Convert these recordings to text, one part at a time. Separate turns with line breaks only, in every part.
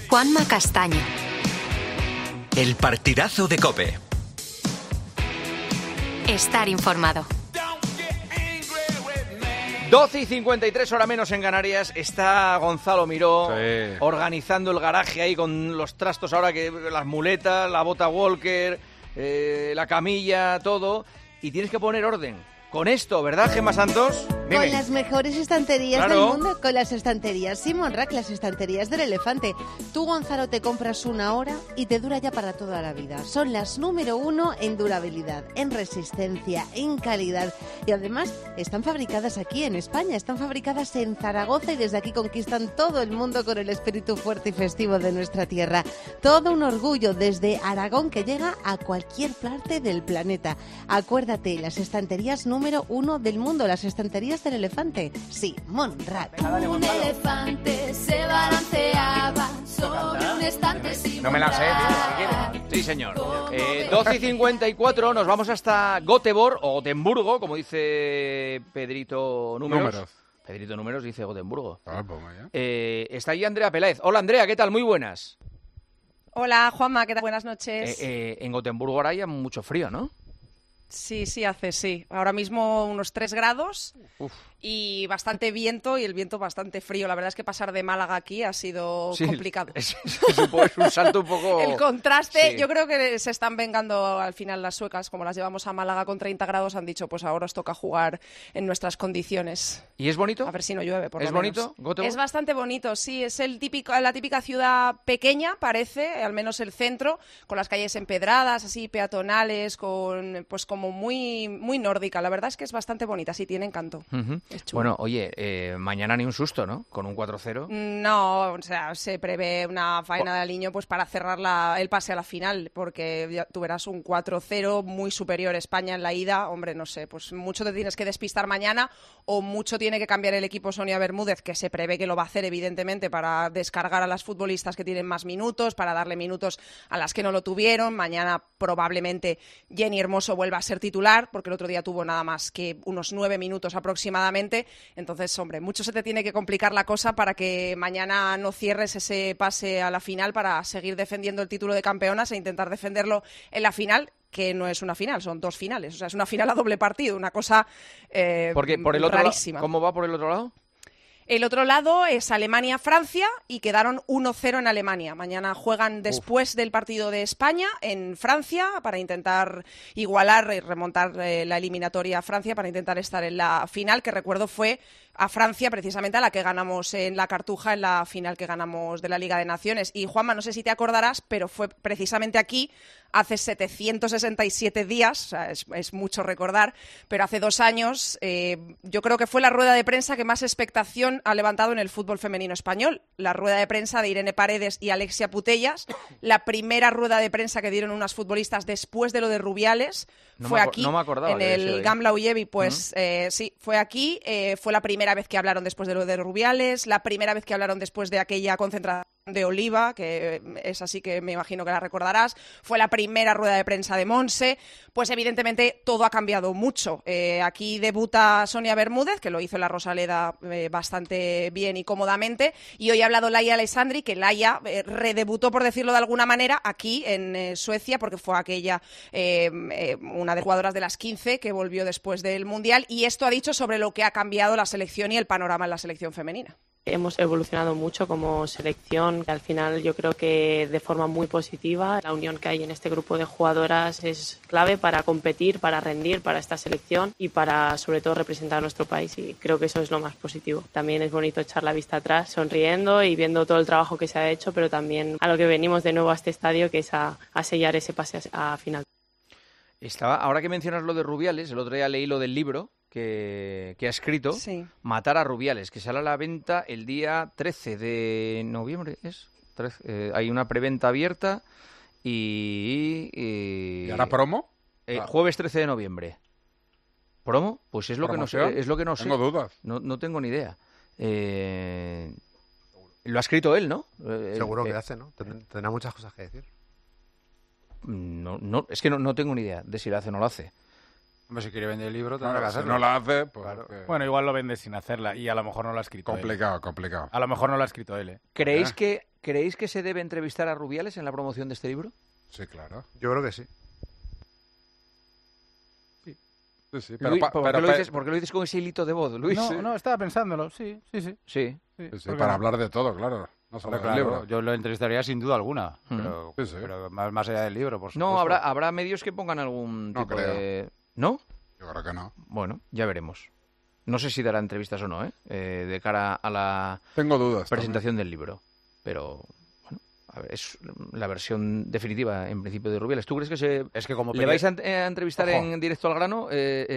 Juanma Castaño.
El partidazo de COPE.
Estar informado.
12:53, hora menos en Canarias. Está Gonzalo Miró
Sí.
organizando el garaje ahí con los trastos ahora, que las muletas, la bota Walker, la camilla, todo. Y tienes que poner orden con esto, ¿verdad, Gemma Santos? Dime.
Con las mejores estanterías
Claro.
del mundo, con las estanterías Simon Rack, las estanterías del elefante. Tú, Gonzalo, te compras una hora y te dura ya para toda la vida. Son las número 1 en durabilidad, en resistencia, en calidad. Y además están fabricadas aquí en España, están fabricadas en Zaragoza y desde aquí conquistan todo el mundo con el espíritu fuerte y festivo de nuestra tierra. Todo un orgullo desde Aragón que llega a cualquier parte del planeta. Acuérdate, las estanterías número 1 del mundo, las estanterías del elefante. Simon Rack.
Un elefante se balanceaba sobre un estante sin
No me la sé, tío,
Sí, señor. 12:54, nos vamos hasta Göteborg o Gotemburgo, como dice Pedrito Números. Pedrito Números dice Gotemburgo. Está ahí Andrea Peláez. Hola, Andrea, ¿qué tal? Muy buenas.
Hola, Juanma, ¿qué tal? Buenas noches.
En Gotemburgo ahora hay mucho frío, ¿no?
Sí. Ahora mismo unos 3 grados y bastante viento, y el viento bastante frío. La verdad es que pasar de Málaga aquí ha sido complicado.
Es un salto un poco...
El contraste,
Sí.
yo creo que se están vengando al final las suecas, como las llevamos a Málaga con 30 grados, han dicho, pues ahora os toca jugar en nuestras condiciones.
¿Y es bonito?
A ver si no llueve, por
¿Es
lo
bonito,
menos.
Göteborg?
Es bastante bonito, sí. Es la típica ciudad pequeña, parece, al menos el centro, con las calles empedradas, así peatonales, con pues como muy, muy nórdica. La verdad es que es bastante bonita, sí, tiene encanto.
Ujú.
Es chulo.
Bueno, oye, mañana ni un susto, ¿no? Con un 4-0.
No, o sea, se prevé una faena de aliño pues para cerrar el pase a la final, porque ya tú verás un 4-0 muy superior a España en la ida. Hombre, no sé, pues mucho te tienes que despistar mañana o mucho tiene que cambiar el equipo Sonia Bermúdez, que se prevé que lo va a hacer evidentemente para descargar a las futbolistas que tienen más minutos, para darle minutos a las que no lo tuvieron. Mañana probablemente Jenny Hermoso vuelva a ser titular, porque el otro día tuvo nada más que unos 9 minutos aproximadamente. Entonces, hombre, mucho se te tiene que complicar la cosa para que mañana no cierres ese pase a la final para seguir defendiendo el título de campeonas e intentar defenderlo en la final, que no es una final, son 2 finales. O sea, es una final a doble partido, una cosa
Porque por el otro
rarísima.
¿Cómo va por el otro lado?
El otro lado es Alemania-Francia y quedaron 1-0 en Alemania. Mañana juegan después del partido de España en Francia para intentar igualar y remontar la eliminatoria a Francia para intentar estar en la final, que recuerdo fue a Francia precisamente a la que ganamos en la Cartuja en la final que ganamos de la Liga de Naciones. Y Juanma, no sé si te acordarás, pero fue precisamente aquí hace 767 días, o sea, es mucho recordar, pero hace 2 años yo creo que fue la rueda de prensa que más expectación ha levantado en el fútbol femenino español. La rueda de prensa de Irene Paredes y Alexia Putellas, la primera rueda de prensa que dieron unas futbolistas después de lo de Rubiales, fue aquí,
no me acordaba
en
de
el
ese.
Gamla Ullevi, pues sí, fue aquí, fue la primera vez que hablaron después de lo de Rubiales, la primera vez que hablaron después de aquella concentración de Oliva, que es así que me imagino que la recordarás, fue la primera rueda de prensa de Monse. Pues evidentemente todo ha cambiado mucho. Aquí debuta Sonia Bermúdez, que lo hizo en la Rosaleda bastante bien y cómodamente, y hoy ha hablado Laia Alessandri, que Laia redebutó, por decirlo de alguna manera, aquí en Suecia, porque fue aquella una de las jugadoras de las 15 que volvió después del Mundial, y esto ha dicho sobre lo que ha cambiado la selección y el panorama en la selección femenina.
Hemos evolucionado mucho como selección, que al final yo creo que de forma muy positiva. La unión que hay en este grupo de jugadoras es clave para competir, para rendir para esta selección y para sobre todo representar a nuestro país, y creo que eso es lo más positivo. También es bonito echar la vista atrás sonriendo y viendo todo el trabajo que se ha hecho, pero también a lo que venimos de nuevo a este estadio, que es a sellar ese pase a final.
Ahora que mencionas lo de Rubiales, el otro día leí lo del libro que ha escrito,
Sí.
Matar a Rubiales, que sale a la venta el día 13 de noviembre, ¿es? Hay una preventa abierta
¿Y ahora promo?
Jueves 13 de noviembre. ¿Promo? Pues es lo que no sé.
¿Promoción?
Es lo que no sé.
Tengo dudas.
No tengo ni idea. Lo ha escrito él, ¿no?
Seguro que hace, ¿no? Tendrá muchas cosas que decir.
No, es que no tengo ni idea de si lo hace o no lo hace.
Hombre, si quiere vender el libro,
Claro,
tendrá que
si
hacerlo.
no la hace, pues...
Claro.
Bueno, igual lo vende sin hacerla y a lo mejor no lo ha escrito
Complicado,
él.
complicado.
A lo mejor no lo ha escrito él, ¿eh?
¿Creéis que se debe entrevistar a Rubiales en la promoción de este libro?
Sí, claro.
Yo creo que sí.
Sí, sí.
Luis, ¿por qué lo dices con ese hilito de voz, Luis?
No, estaba pensándolo, sí.
Sí.
Sí, para hablar de todo, claro. No solo del libro.
Yo lo entrevistaría sin duda alguna,
Mm.
pero más allá del libro, por supuesto.
No, habrá medios que pongan algún
No
tipo
creo.
de... ¿No?
Yo creo que no.
Bueno, ya veremos. No sé si dará entrevistas o no, de cara a la
Tengo dudas.
presentación del libro. Pero, bueno, a ver, es la versión definitiva, en principio, de Rubiales. ¿Tú crees que
Es que como
le vais a entrevistar
Ojo.
en directo al grano?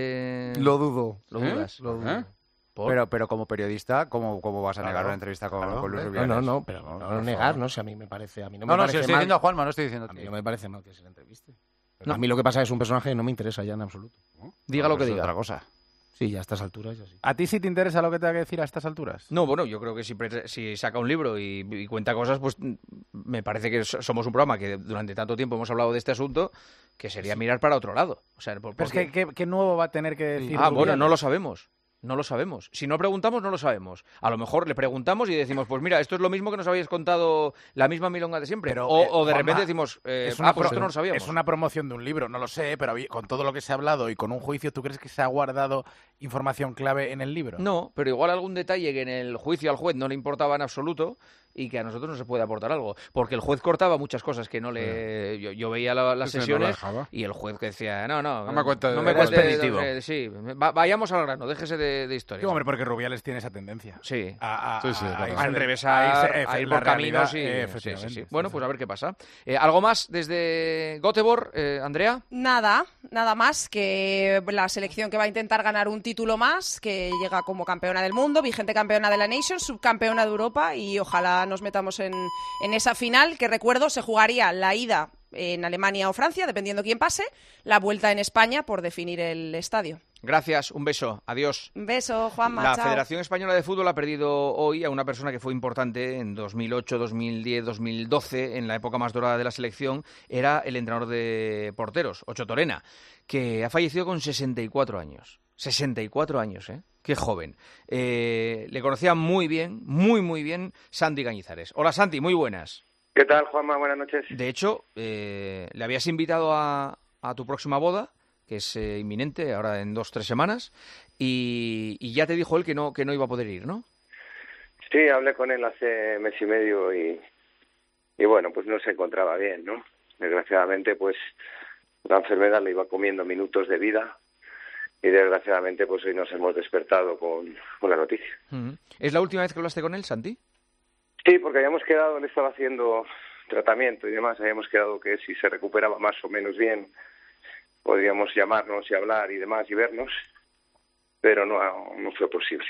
Lo dudo.
¿Lo dudas?
Lo dudo.
¿Por?
Pero como periodista, ¿cómo vas a negar
Claro,
una entrevista con
claro,
Luis
hombre.
Rubiales?
No, pero no negar, ¿no? Si a mí me parece... A mí no me
No,
parece
si estoy
mal.
diciendo a Juanma, no estoy diciendo a
A
ti.
mí no me parece mal que se le entreviste.
No.
A mí lo que pasa es un personaje que no me interesa ya en absoluto.
Diga lo que
Es
diga.
otra cosa.
Sí, ya a estas alturas ya sí.
¿A ti sí te interesa lo que tenga que decir a estas alturas?
No, bueno, yo creo que si saca un libro y cuenta cosas, pues me parece que somos un programa que durante tanto tiempo hemos hablado de este asunto, que sería mirar para otro lado. O sea,
Pero es que ¿qué nuevo va a tener que decir
bueno,
Rubiales?
no lo sabemos. No lo sabemos. Si no preguntamos, no lo sabemos. A lo mejor le preguntamos y decimos, pues mira, esto es lo mismo que nos habéis contado, la misma milonga de siempre.
Pero,
o de
Juanma,
repente decimos,
es
pues esto no lo sabíamos.
Es una promoción de un libro, no lo sé, pero con todo lo que se ha hablado y con un juicio, ¿tú crees que se ha guardado información clave en el libro?
No, pero igual algún detalle que en el juicio al juez no le importaba en absoluto y que a nosotros no se puede aportar algo. Porque el juez cortaba muchas cosas que no le... Yo veía las
Sí, no
sesiones
la dejaba.
y el juez que decía, no
me cuente
no me
de-
cuente
expeditivo.
sí, vayamos al grano, déjese de historias.
Sí, hombre, porque Rubiales tiene esa tendencia.
Sí.
Sí, sí,
a
claro.
irse
A
del-
enrevesar,
irse,
a ir
la
por caminos
realidad,
y...
efectivamente,
sí.
sí,
Bueno,
sí.
pues a ver qué pasa. ¿Algo más desde Göteborg, Andrea?
Nada más que la selección que va a intentar ganar un título más, que llega como campeona del mundo, vigente campeona de la Nations, subcampeona de Europa, y ojalá nos metamos en esa final, que recuerdo se jugaría la ida en Alemania o Francia, dependiendo quién pase, la vuelta en España por definir el estadio.
Gracias, un beso, adiós.
Un beso, Juanma,
La
chao.
Federación Española de Fútbol ha perdido hoy a una persona que fue importante en 2008, 2010, 2012, en la época más dorada de la selección. Era el entrenador de porteros, Ocho Torena, que ha fallecido con 64 años. 64 años, ¿eh? Qué joven. Le conocía muy bien, muy bien, Santi Cañizares. Hola, Santi, muy buenas.
¿Qué tal, Juanma? Buenas noches.
De hecho, le habías invitado a tu próxima boda, que es inminente, ahora en 2-3 semanas, y ya te dijo él que no iba a poder ir, ¿no?
Sí, hablé con él hace mes y medio y bueno, pues no se encontraba bien, ¿no? Desgraciadamente, pues la enfermedad le iba comiendo minutos de vida y desgraciadamente, pues hoy nos hemos despertado con la noticia.
¿Es la última vez que hablaste con él, Santi?
Sí, porque habíamos quedado, él estaba haciendo tratamiento y demás, habíamos quedado que si se recuperaba más o menos bien, podríamos llamarnos y hablar y demás y vernos, pero no fue posible.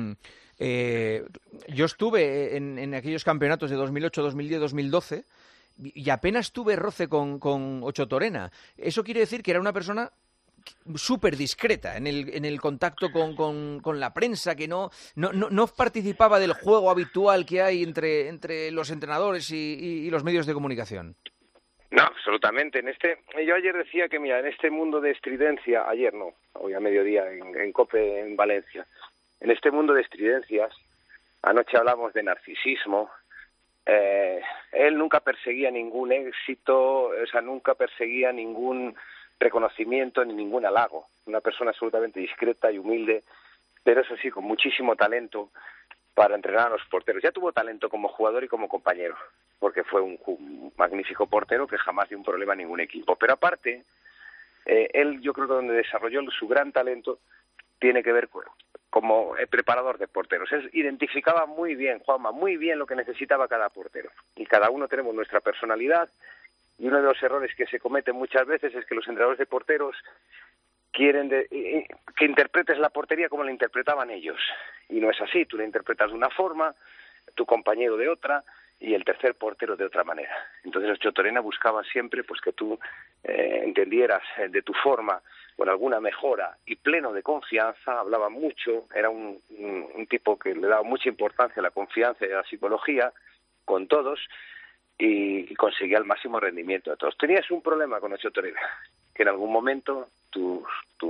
Yo estuve en aquellos campeonatos de 2008, 2010, 2012 y apenas tuve roce con Ocho Torena. Eso quiere decir que era una persona súper discreta en el contacto con la prensa, que no participaba del juego habitual que hay entre los entrenadores y los medios de comunicación.
No, absolutamente. Yo ayer decía que, mira, en este mundo de estridencia, ayer no, hoy a mediodía en COPE en Valencia, en este mundo de estridencias, anoche hablamos de narcisismo, él nunca perseguía ningún éxito, o sea, nunca perseguía ningún reconocimiento ni ningún halago. Una persona absolutamente discreta y humilde, pero eso sí, con muchísimo talento para entrenar a los porteros. Ya tuvo talento como jugador y como compañero, porque fue un magnífico portero que jamás dio un problema a ningún equipo. Pero aparte, él, yo creo que donde desarrolló su gran talento tiene que ver como preparador de porteros. Él identificaba muy bien, Juanma, muy bien lo que necesitaba cada portero. Y cada uno tenemos nuestra personalidad, y uno de los errores que se cometen muchas veces es que los entrenadores de porteros quieren que interpretes la portería como la interpretaban ellos. Y no es así, tú la interpretas de una forma, tu compañero de otra y el tercer portero de otra manera. Entonces Ocho Torena buscaba siempre pues que tú entendieras de tu forma con alguna mejora y pleno de confianza. Hablaba mucho, era un tipo que le daba mucha importancia a la confianza y a la psicología con todos y conseguía el máximo rendimiento de todos. Tenías un problema con Ocho Torena, que en algún momento tu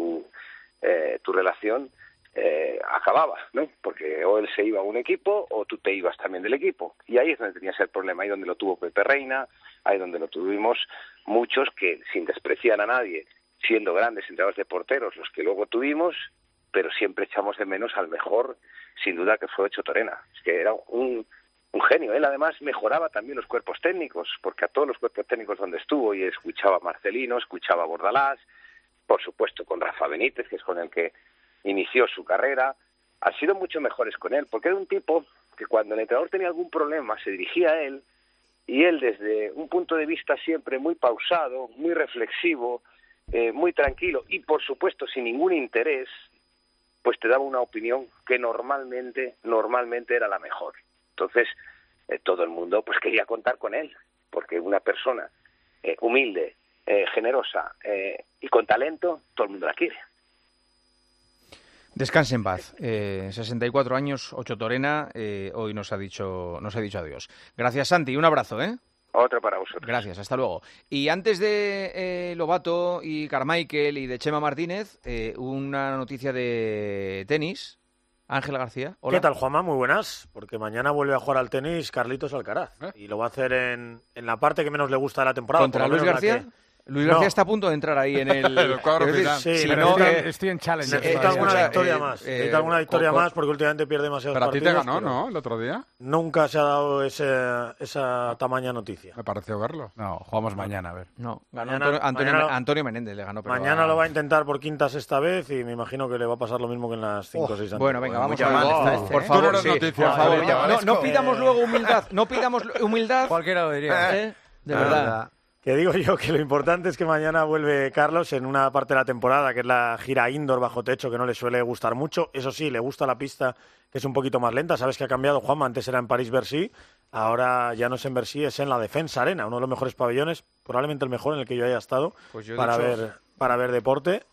relación acababa, ¿no? Porque o él se iba a un equipo o tú te ibas también del equipo. Y ahí es donde tenías el problema, ahí donde lo tuvo Pepe Reina, ahí donde lo tuvimos muchos que, sin despreciar a nadie, siendo grandes entrenadores de porteros, los que luego tuvimos, pero siempre echamos de menos al mejor, sin duda, que fue Ocho Torena. Es que era un genio. Él además mejoraba también los cuerpos técnicos, porque a todos los cuerpos técnicos donde estuvo, y escuchaba a Marcelino, escuchaba a Bordalás, por supuesto con Rafa Benítez, que es con el que inició su carrera, han sido mucho mejores con él, porque era un tipo que cuando el entrenador tenía algún problema se dirigía a él, y él desde un punto de vista siempre muy pausado, muy reflexivo, muy tranquilo y por supuesto sin ningún interés, pues te daba una opinión que normalmente era la mejor. Entonces todo el mundo pues quería contar con él, porque una persona humilde, generosa y con talento, todo el mundo la quiere.
Descanse en paz. 64 años, Ocho Torena, hoy nos ha dicho adiós. Gracias, Santi, un abrazo, ¿eh?
Otro para vosotros.
Gracias, hasta luego. Y antes de Lobato y Carmichael y de Chema Martínez, una noticia de tenis. Ángel García, hola.
¿Qué tal, Juanma? Muy buenas, porque mañana vuelve a jugar al tenis Carlitos Alcaraz. Y lo va a hacer en la parte que menos le gusta de la temporada.
¿Contra Luis García? Luis García está a punto de entrar ahí en el
cuadro final.
Sí,
si
no,
estoy en challenge.
Necesita alguna victoria más. Necesita alguna victoria más porque últimamente pierde demasiados partidos.
Pero a ti te ganó, ¿no? El otro día.
Nunca se ha dado esa tamaña noticia.
Me pareció verlo.
No, jugamos mañana, a ver.
No, ganó Antonio Menéndez, le ganó. Pero
mañana lo va a intentar por quinta sexta vez y me imagino que le va a pasar lo mismo que en las 5 o 6 anteriores.
Bueno, venga, vamos a por favor, por favor. No pidamos luego humildad. No pidamos humildad.
Cualquiera lo diría.
De verdad.
Que digo yo que lo importante es que mañana vuelve Carlos en una parte de la temporada, que es la gira indoor bajo techo, que no le suele gustar mucho. Eso sí, le gusta la pista, que es un poquito más lenta. Sabes que ha cambiado, Juanma, antes era en París-Bercy, ahora ya no es en Bercy, es en la Defensa Arena, uno de los mejores pabellones, probablemente el mejor en el que yo haya estado,
pues
para ver deporte.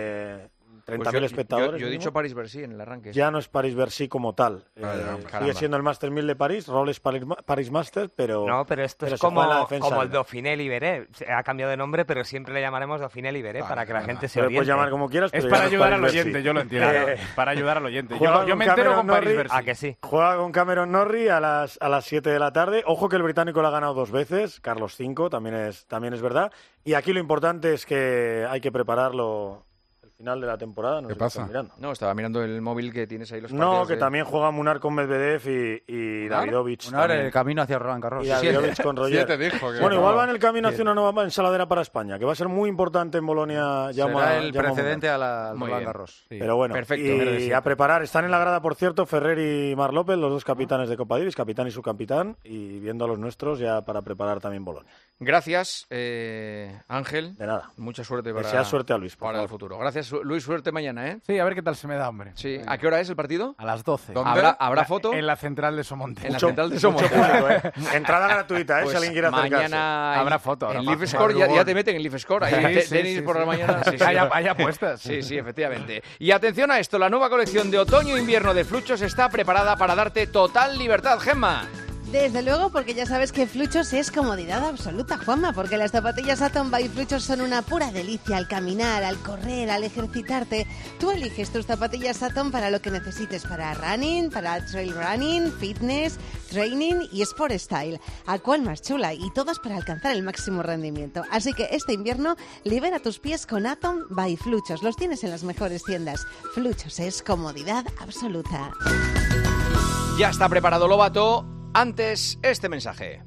30.000 espectadores.
Yo he dicho París-Bercy en el arranque.
Ya no es París-Bercy como tal. Sigue siendo el Master 1000 de París, Rolex Paris Master, pero...
No, pero esto es como el Dauphiné Libéré. Ha cambiado de nombre, pero siempre le llamaremos Dauphiné Libéré para que la gente se oriente.
Puedes llamar como quieras, pero
es para ayudar al oyente, yo lo entiendo. Para ayudar al oyente. Yo me entero con París-Bercy.
¿A que sí?
Juega con Cameron Norrie a las 7 de la tarde. Ojo que el británico lo ha ganado 2 veces, Carlos V, también es verdad. Y aquí lo importante es que hay que prepararlo... final de la temporada. No
¿Qué pasa?
No, estaba mirando el móvil que tienes ahí los
partidos. No, que también juega Munar con Medvedev y Davidovich.
Munar en el camino hacia Roland Garros.
Y Davidovich con Roger. Bueno, igual va en el camino hacia una nueva ensaladera para España, que va a ser muy importante en Bolonia.
Será el precedente a la Roland Garros.
Sí. Pero bueno, perfecto, y a preparar. Están en la grada, por cierto, Ferrer y Marc López, los dos capitanes de Copa Davis, capitán y subcapitán, y viendo a los nuestros ya para preparar también Bolonia.
Gracias, Ángel.
De nada.
Mucha suerte
Desea suerte a Luis.
Para el futuro. Gracias, Luis. Suerte mañana.
Sí, a ver qué tal se me da, hombre.
Sí. ¿A qué hora es el partido?
A las 12.
¿Habrá foto?
En la central de Somonte.
En la central de Somonte.
Entrada gratuita, pues si alguien quiere acercarse.
Mañana
habrá foto.
En Leaf Score ya te meten en Leaf Score. Tenis por la mañana.
Hay apuestas.
Sí, efectivamente. Y atención a esto, la nueva colección de otoño-invierno de Fluchos está preparada para darte total libertad, Gemma.
Desde luego, porque ya sabes que Fluchos es comodidad absoluta, Juanma, porque las zapatillas Atom by Fluchos son una pura delicia al caminar, al correr, al ejercitarte. Tú eliges tus zapatillas Atom para lo que necesites, para running, para trail running, fitness, training y sport style. ¿A cuál más chula? Y todas para alcanzar el máximo rendimiento. Así que este invierno libera tus pies con Atom by Fluchos. Los tienes en las mejores tiendas. Fluchos es comodidad absoluta.
Ya está preparado Lobato. Antes, este mensaje.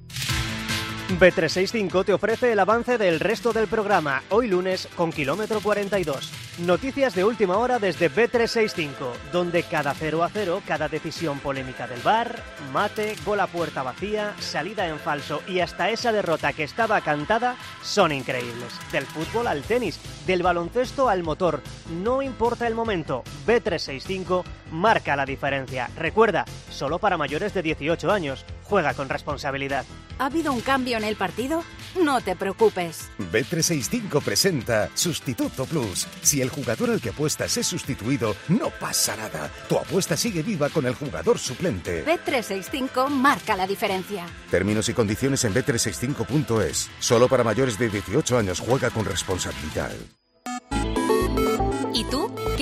Bet365 te ofrece el avance del resto del programa, hoy lunes con kilómetro 42. Noticias de última hora desde Bet365, donde cada 0-0, cada decisión polémica del VAR, mate, gol a puerta vacía, salida en falso y hasta esa derrota que estaba cantada son increíbles. Del fútbol al tenis, del baloncesto al motor, no importa el momento, Bet365 marca la diferencia. Recuerda, solo para mayores de 18 años, juega con responsabilidad.
¿Ha habido un cambio en el partido? No te preocupes.
Bet365 presenta Sustituto Plus. Si el jugador al que apuestas es sustituido, no pasa nada. Tu apuesta sigue viva con el jugador suplente.
Bet365 marca la diferencia.
Términos y condiciones en bet365.es. Solo para mayores de 18 años, juega con responsabilidad.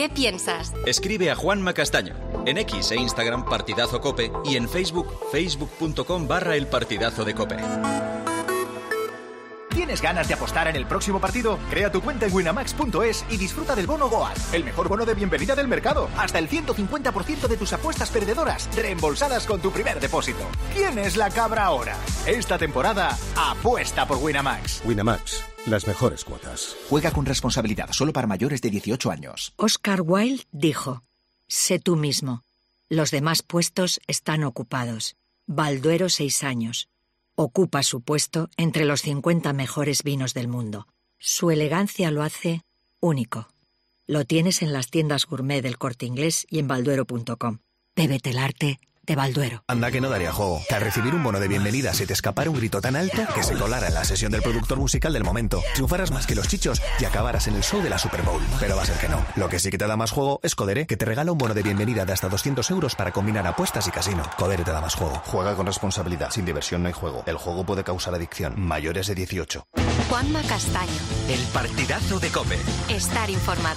¿Qué piensas?
Escribe a Juanma Castaño. En X e Instagram Partidazo Cope y en Facebook, facebook.com/El Partidazo de Cope.
¿Tienes ganas de apostar en el próximo partido? Crea tu cuenta en winamax.es y disfruta del bono Goal, el mejor bono de bienvenida del mercado. Hasta el 150% de tus apuestas perdedoras reembolsadas con tu primer depósito. ¿Quién es la cabra ahora? Esta temporada, apuesta por Winamax.
Winamax, las mejores cuotas.
Juega con responsabilidad, solo para mayores de 18 años.
Oscar Wilde dijo: sé tú mismo. Los demás puestos están ocupados. Balduero 6 años. Ocupa su puesto entre los 50 mejores vinos del mundo. Su elegancia lo hace único. Lo tienes en las tiendas gourmet del Corte Inglés y en balduero.com. Bébete el arte de Balduero.
Anda que no daría juego. Que al recibir un bono de bienvenida se te escapara un grito tan alto que se colara en la sesión del productor musical del momento, triunfaras más que los chichos y acabaras en el show de la Super Bowl. Pero va a ser que no. Lo que sí que te da más juego es Codere, que te regala un bono de bienvenida de hasta 200 euros para combinar apuestas y casino. Codere te da más juego. Juega con responsabilidad. Sin diversión no hay juego. El juego puede causar adicción. Mayores de 18.
Juanma Castaño.
El Partidazo de Cope.
Estar informado.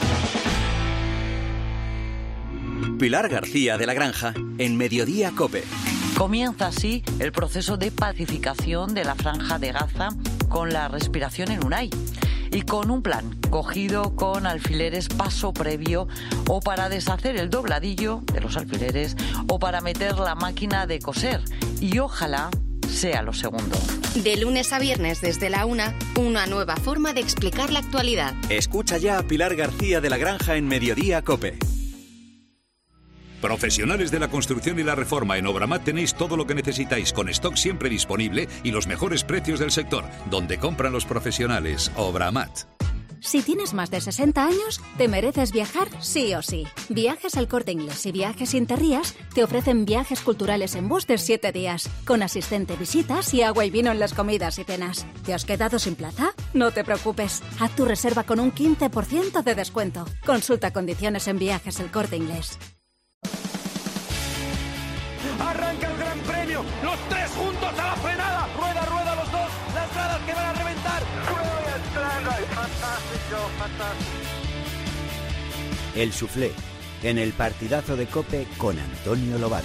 Pilar García de la Granja en Mediodía Cope.
Comienza así el proceso de pacificación de la Franja de Gaza con la respiración en Unai y con un plan cogido con alfileres paso previo o para deshacer el dobladillo de los alfileres o para meter la máquina de coser y ojalá sea lo segundo.
De lunes a viernes desde la 1, una nueva forma de explicar la actualidad.
Escucha ya a Pilar García de la Granja en Mediodía Cope.
Profesionales de la construcción y la reforma, en Obramat tenéis todo lo que necesitáis, con stock siempre disponible y los mejores precios del sector. Donde compran los profesionales, Obramat.
Si tienes más de 60 años, te mereces viajar sí o sí. Viajes El Corte Inglés y Viajes Interrías te ofrecen viajes culturales en bus de 7 días, con asistente, visitas y agua y vino en las comidas y cenas. ¿Te has quedado sin plaza? No te preocupes. Haz tu reserva con un 15% de descuento. Consulta condiciones en Viajes El Corte Inglés.
Arranca el Gran Premio, los tres juntos a la frenada, rueda, rueda los dos, las gradas que van a reventar. Fantástico, fantástico.
El Soufflé, en el Partidazo de Cope con Antonio Lobato.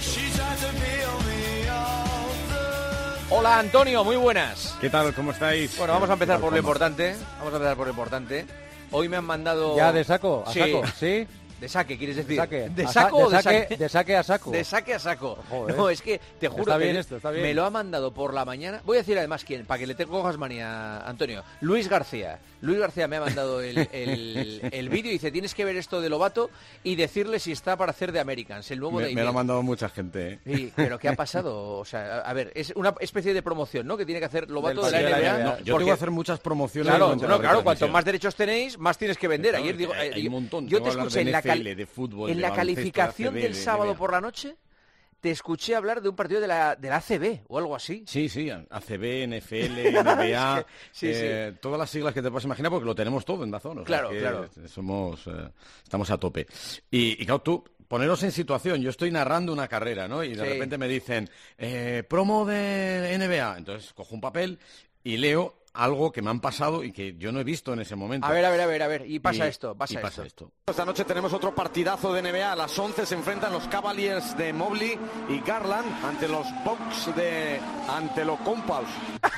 Hola Antonio, muy buenas.
¿Qué tal? ¿Cómo estáis?
Bueno, vamos a empezar por lo importante. Hoy me han mandado...
¿Ya de saco? ¿A
sí.
saco? ¿Sí?
De saque, ¿quieres decir?
Saque.
¿De saco o de saque?
De saque a saco.
De saque a saco.
Joder.
No, es que te juro
está
que
bien esto, está bien.
Me lo ha mandado por la mañana. Voy a decir además quién, para que le cojas manía, Antonio. Luis García. Luis García me ha mandado el vídeo y dice, tienes que ver esto de Lobato y decirle si está para hacer de Americans, el nuevo de
Me lo ha mandado mucha gente, ¿eh?
Sí, pero ¿qué ha pasado? O sea, a ver, es una especie de promoción, ¿no? Que tiene que hacer Lobato de la NBA.
No, yo tengo que hacer muchas promociones.
Claro, cuanto más derechos tenéis, más tienes que vender. Ayer digo,
hay un montón.
Yo te escuché
en de fútbol,
en la calificación del sábado por la noche. Te escuché hablar de un partido de la ACB o algo así.
Sí, ACB, NFL, NBA,
sí.
Todas las siglas que te puedas imaginar, porque lo tenemos todo en Dazón.
Claro.
Estamos a tope. Y claro, tú, poneros en situación, yo estoy narrando una carrera, ¿no? Y de repente me dicen, promo de NBA. Entonces cojo un papel y leo algo que me han pasado y que yo no he visto en ese momento.
A ver. Y pasa esto.
Esta noche tenemos otro partidazo de NBA. A las 11 se enfrentan los Cavaliers de Mobley y Garland ante los Bucks de Antetokounmpo.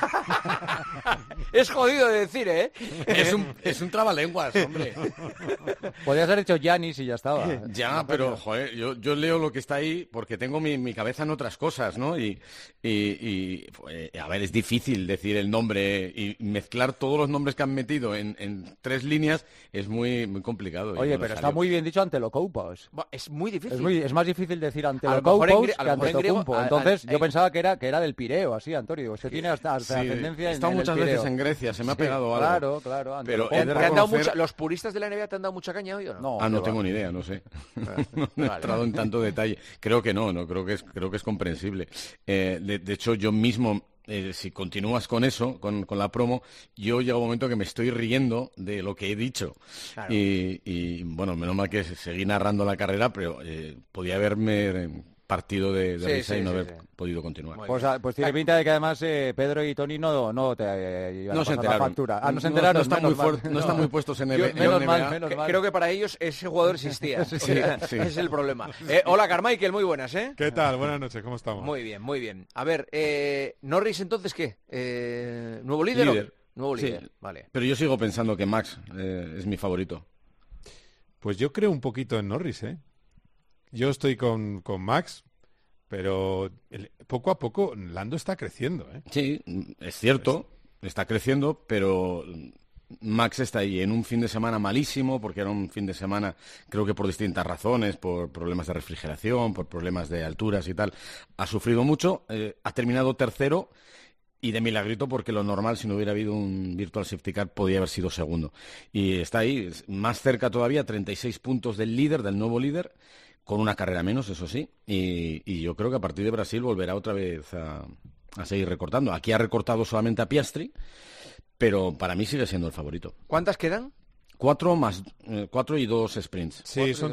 Es jodido de decir, ¿eh?
Es un trabalenguas, hombre.
Podrías haber dicho Giannis y ya estaba.
Ya, pero, joder, yo leo lo que está ahí porque tengo mi cabeza en otras cosas, ¿no? Y a ver, es difícil decir el nombre y mezclar todos los nombres que han metido en 3 líneas es muy, muy complicado.
Oye, pero está muy bien dicho Antetokounmpo.
Es muy difícil.
Es más difícil decir Antetokounmpo que Antetokounmpo. Entonces, yo pensaba que era del Pireo, así, Antonio. Se tiene hasta ascendencia en el Pireo.
He estado muchas veces en Grecia, se me ha pegado algo.
Claro.
Pero
¿Los puristas de la NBA te han dado mucha caña hoy o no?
No tengo ni idea, no sé. No he entrado en tanto detalle. Creo que no, creo que es comprensible. De hecho, yo mismo... si continúas con eso, con la promo, yo llega un momento que me estoy riendo de lo que he dicho. Claro. Y bueno, menos mal que seguí narrando la carrera, pero podía haberme partido de risa y no haber podido continuar.
Pues tiene pinta de que además Pedro y Toni no te iban a pasar la factura.
No se enteraron. No están muy puestos en NBA.
Menos mal.
Creo que para ellos ese jugador existía. Ese es el problema. Hola, Carmichael, muy buenas, ¿eh?
¿Qué tal? Buenas noches, ¿cómo estamos?
Muy bien, muy bien. A ver, Norris, entonces, ¿qué? ¿Nuevo líder? Nuevo líder, vale.
Pero yo sigo pensando que Max es mi favorito.
Pues yo creo un poquito en Norris, ¿eh? Yo estoy con Max, pero poco a poco Lando está creciendo, ¿eh?
Sí, es cierto, está creciendo, pero Max está ahí en un fin de semana malísimo, porque era un fin de semana, creo que por distintas razones, por problemas de refrigeración, por problemas de alturas y tal. Ha sufrido mucho, ha terminado tercero, y de milagrito, porque lo normal, si no hubiera habido un Virtual Safety Car, podía haber sido segundo. Y está ahí, más cerca todavía, 36 puntos del líder, del nuevo líder, con una carrera menos, eso sí, y yo creo que a partir de Brasil volverá otra vez a seguir recortando. Aquí ha recortado solamente a Piastri, pero para mí sigue siendo el favorito.
¿Cuántas quedan?
4 y 2 sprints.
Sí, son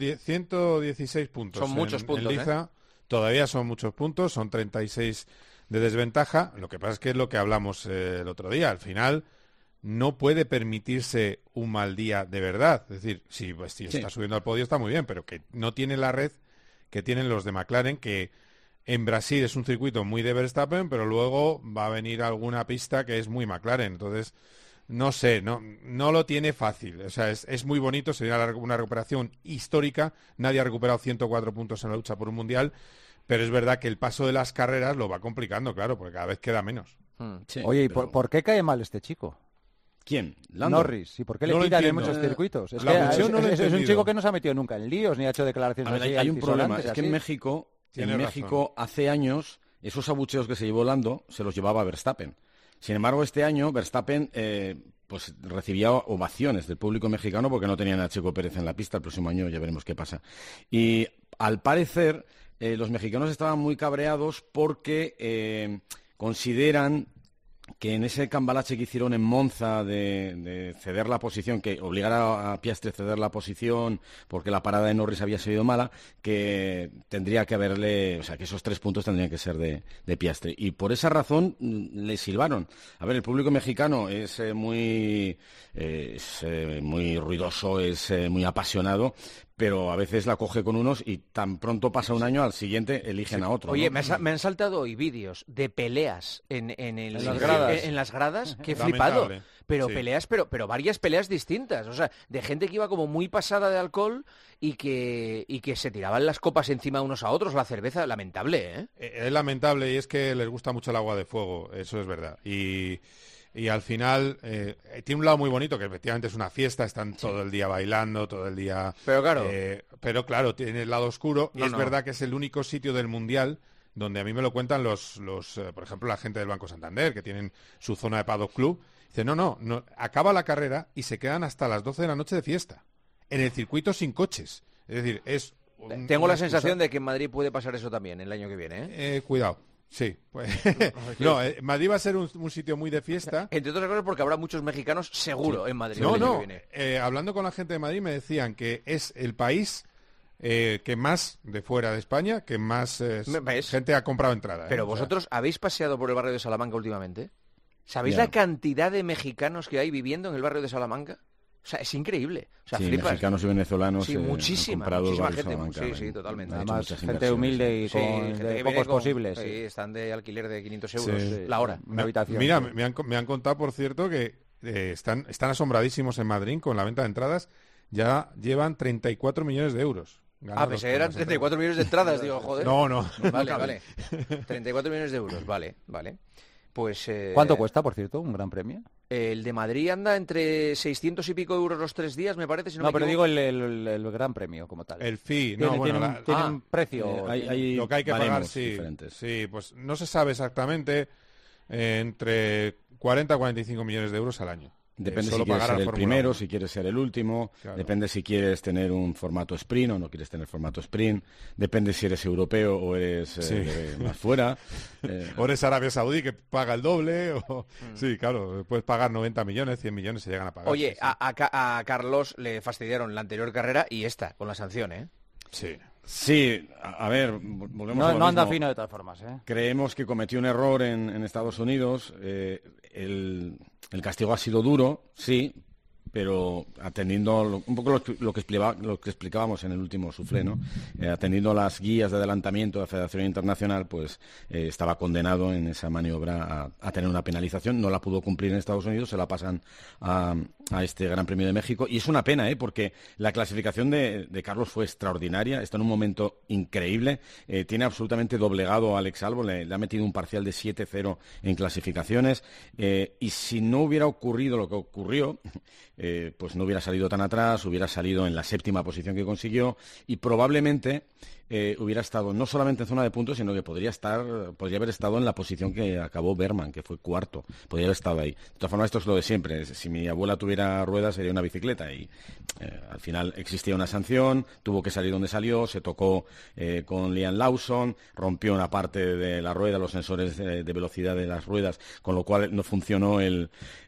116 puntos.
Son muchos puntos,
en Liza, todavía son muchos puntos, son 36 de desventaja. Lo que pasa es que es lo que hablamos el otro día. Al final no puede permitirse un mal día de verdad. Es decir, si está subiendo al podio está muy bien, pero que no tiene la red que tienen los de McLaren, que en Brasil es un circuito muy de Verstappen, pero luego va a venir alguna pista que es muy McLaren. Entonces, no sé, no lo tiene fácil. O sea, es muy bonito, sería una recuperación histórica. Nadie ha recuperado 104 puntos en la lucha por un mundial, pero es verdad que el paso de las carreras lo va complicando, claro, porque cada vez queda menos.
Sí, oye, ¿y por qué cae mal este chico?
¿Quién? ¿Lando?
Norris. ¿Y por qué le quitan en muchos circuitos? Es un chico que no se ha metido nunca en líos ni ha hecho declaraciones así.
Hay un problema, es que en México hace años esos abucheos que se llevó Lando se los llevaba Verstappen. Sin embargo, este año Verstappen pues recibía ovaciones del público mexicano porque no tenían a Checo Pérez en la pista. El próximo año ya veremos qué pasa. Y al parecer los mexicanos estaban muy cabreados porque consideran que en ese cambalache que hicieron en Monza de ceder la posición, que obligara a Piastri a ceder la posición porque la parada de Norris había sido mala, que tendría que haberle, o sea, que esos 3 puntos tendrían que ser de Piastri. Y por esa razón le silbaron. A ver, el público mexicano es muy ruidoso, es muy apasionado, pero a veces la coge con unos y tan pronto pasa un año, al siguiente eligen a otro.
Oye,
¿no?
me han saltado hoy vídeos de peleas en las gradas, que he flipado. Pero peleas, pero varias peleas distintas. O sea, de gente que iba como muy pasada de alcohol y que se tiraban las copas encima unos a otros, la cerveza, lamentable, ¿eh?
Es lamentable y es que les gusta mucho el agua de fuego, eso es verdad. Y al final tiene un lado muy bonito, que efectivamente es una fiesta, están todo el día bailando, todo el día... Pero claro, tiene el lado oscuro. Es verdad que es el único sitio del Mundial donde a mí me lo cuentan los por ejemplo, la gente del Banco Santander, que tienen su zona de Paddock Club. Dice, no, acaba la carrera y se quedan hasta las 12 de la noche de fiesta, en el circuito sin coches. Es decir,
tengo la sensación de que en Madrid puede pasar eso también el año que viene, ¿eh?
Cuidado. Sí, pues Madrid va a ser un sitio muy de fiesta.
Entre otras cosas porque habrá muchos mexicanos seguro en Madrid.
Hablando con la gente de Madrid me decían que es el país que más de fuera de España, que más gente ha comprado entrada.
Pero vosotros habéis paseado por el barrio de Salamanca últimamente. ¿Sabéis la cantidad de mexicanos que hay viviendo en el barrio de Salamanca? O sea, es increíble. O sea, flipas.
Mexicanos y venezolanos.
Sí, muchísima gente. Sí, totalmente.
Además, gente humilde y de pocos posibles.
Sí, están de alquiler de 500 euros la hora.
Una habitación. Mira, me han contado, por cierto, que están asombradísimos en Madrid con la venta de entradas. Ya llevan 34 millones de euros.
Pues eran 34 millones de entradas, digo, joder.
No.
Vale. 34 millones de euros, vale. Pues,
¿cuánto cuesta, por cierto, un gran premio?
El de Madrid anda entre 600 y pico euros los 3 días, me parece. Si no,
pero digo el gran premio como tal.
El fee,
tiene un precio.
Lo que hay que pagar, sí, pues no se sabe exactamente, entre 40 a 45 millones de euros al año.
Depende si quieres ser el primero, si quieres ser el último, depende si quieres tener un formato sprint o no quieres tener formato sprint, depende si eres europeo o eres más fuera.
O eres Arabia Saudí, que paga el doble. Sí, claro, puedes pagar 90 millones, 100 millones, se llegan a pagar.
Oye, a Carlos le fastidiaron la anterior carrera y esta, con la sanción, ¿eh?
Sí.
Sí, a ver, volvemos a lo
no anda
mismo.
fino de todas formas, ¿eh?
Creemos que cometió un error en Estados Unidos. El castigo ha sido duro, sí, pero atendiendo un poco lo que explicábamos en el último suflé, ¿no? Atendiendo las guías de adelantamiento de la Federación Internacional, pues estaba condenado en esa maniobra a tener una penalización. No la pudo cumplir en Estados Unidos, se la pasan a este Gran Premio de México. Y es una pena, porque la clasificación de Carlos fue extraordinaria, está en un momento increíble, tiene absolutamente doblegado a Alex Albon, le ha metido un parcial de 7-0 en clasificaciones, y si no hubiera ocurrido lo que ocurrió, pues no hubiera salido tan atrás, hubiera salido en la 7ª posición que consiguió y probablemente hubiera estado no solamente en zona de puntos, sino que podría haber estado en la posición que acabó Berman, que fue 4º, podría haber estado ahí. De todas formas, esto es lo de siempre, si mi abuela tuviera ruedas sería una bicicleta y al final existía una sanción, tuvo que salir donde salió, se tocó con Liam Lawson, rompió una parte de la rueda, los sensores de velocidad de las ruedas, con lo cual no funcionó el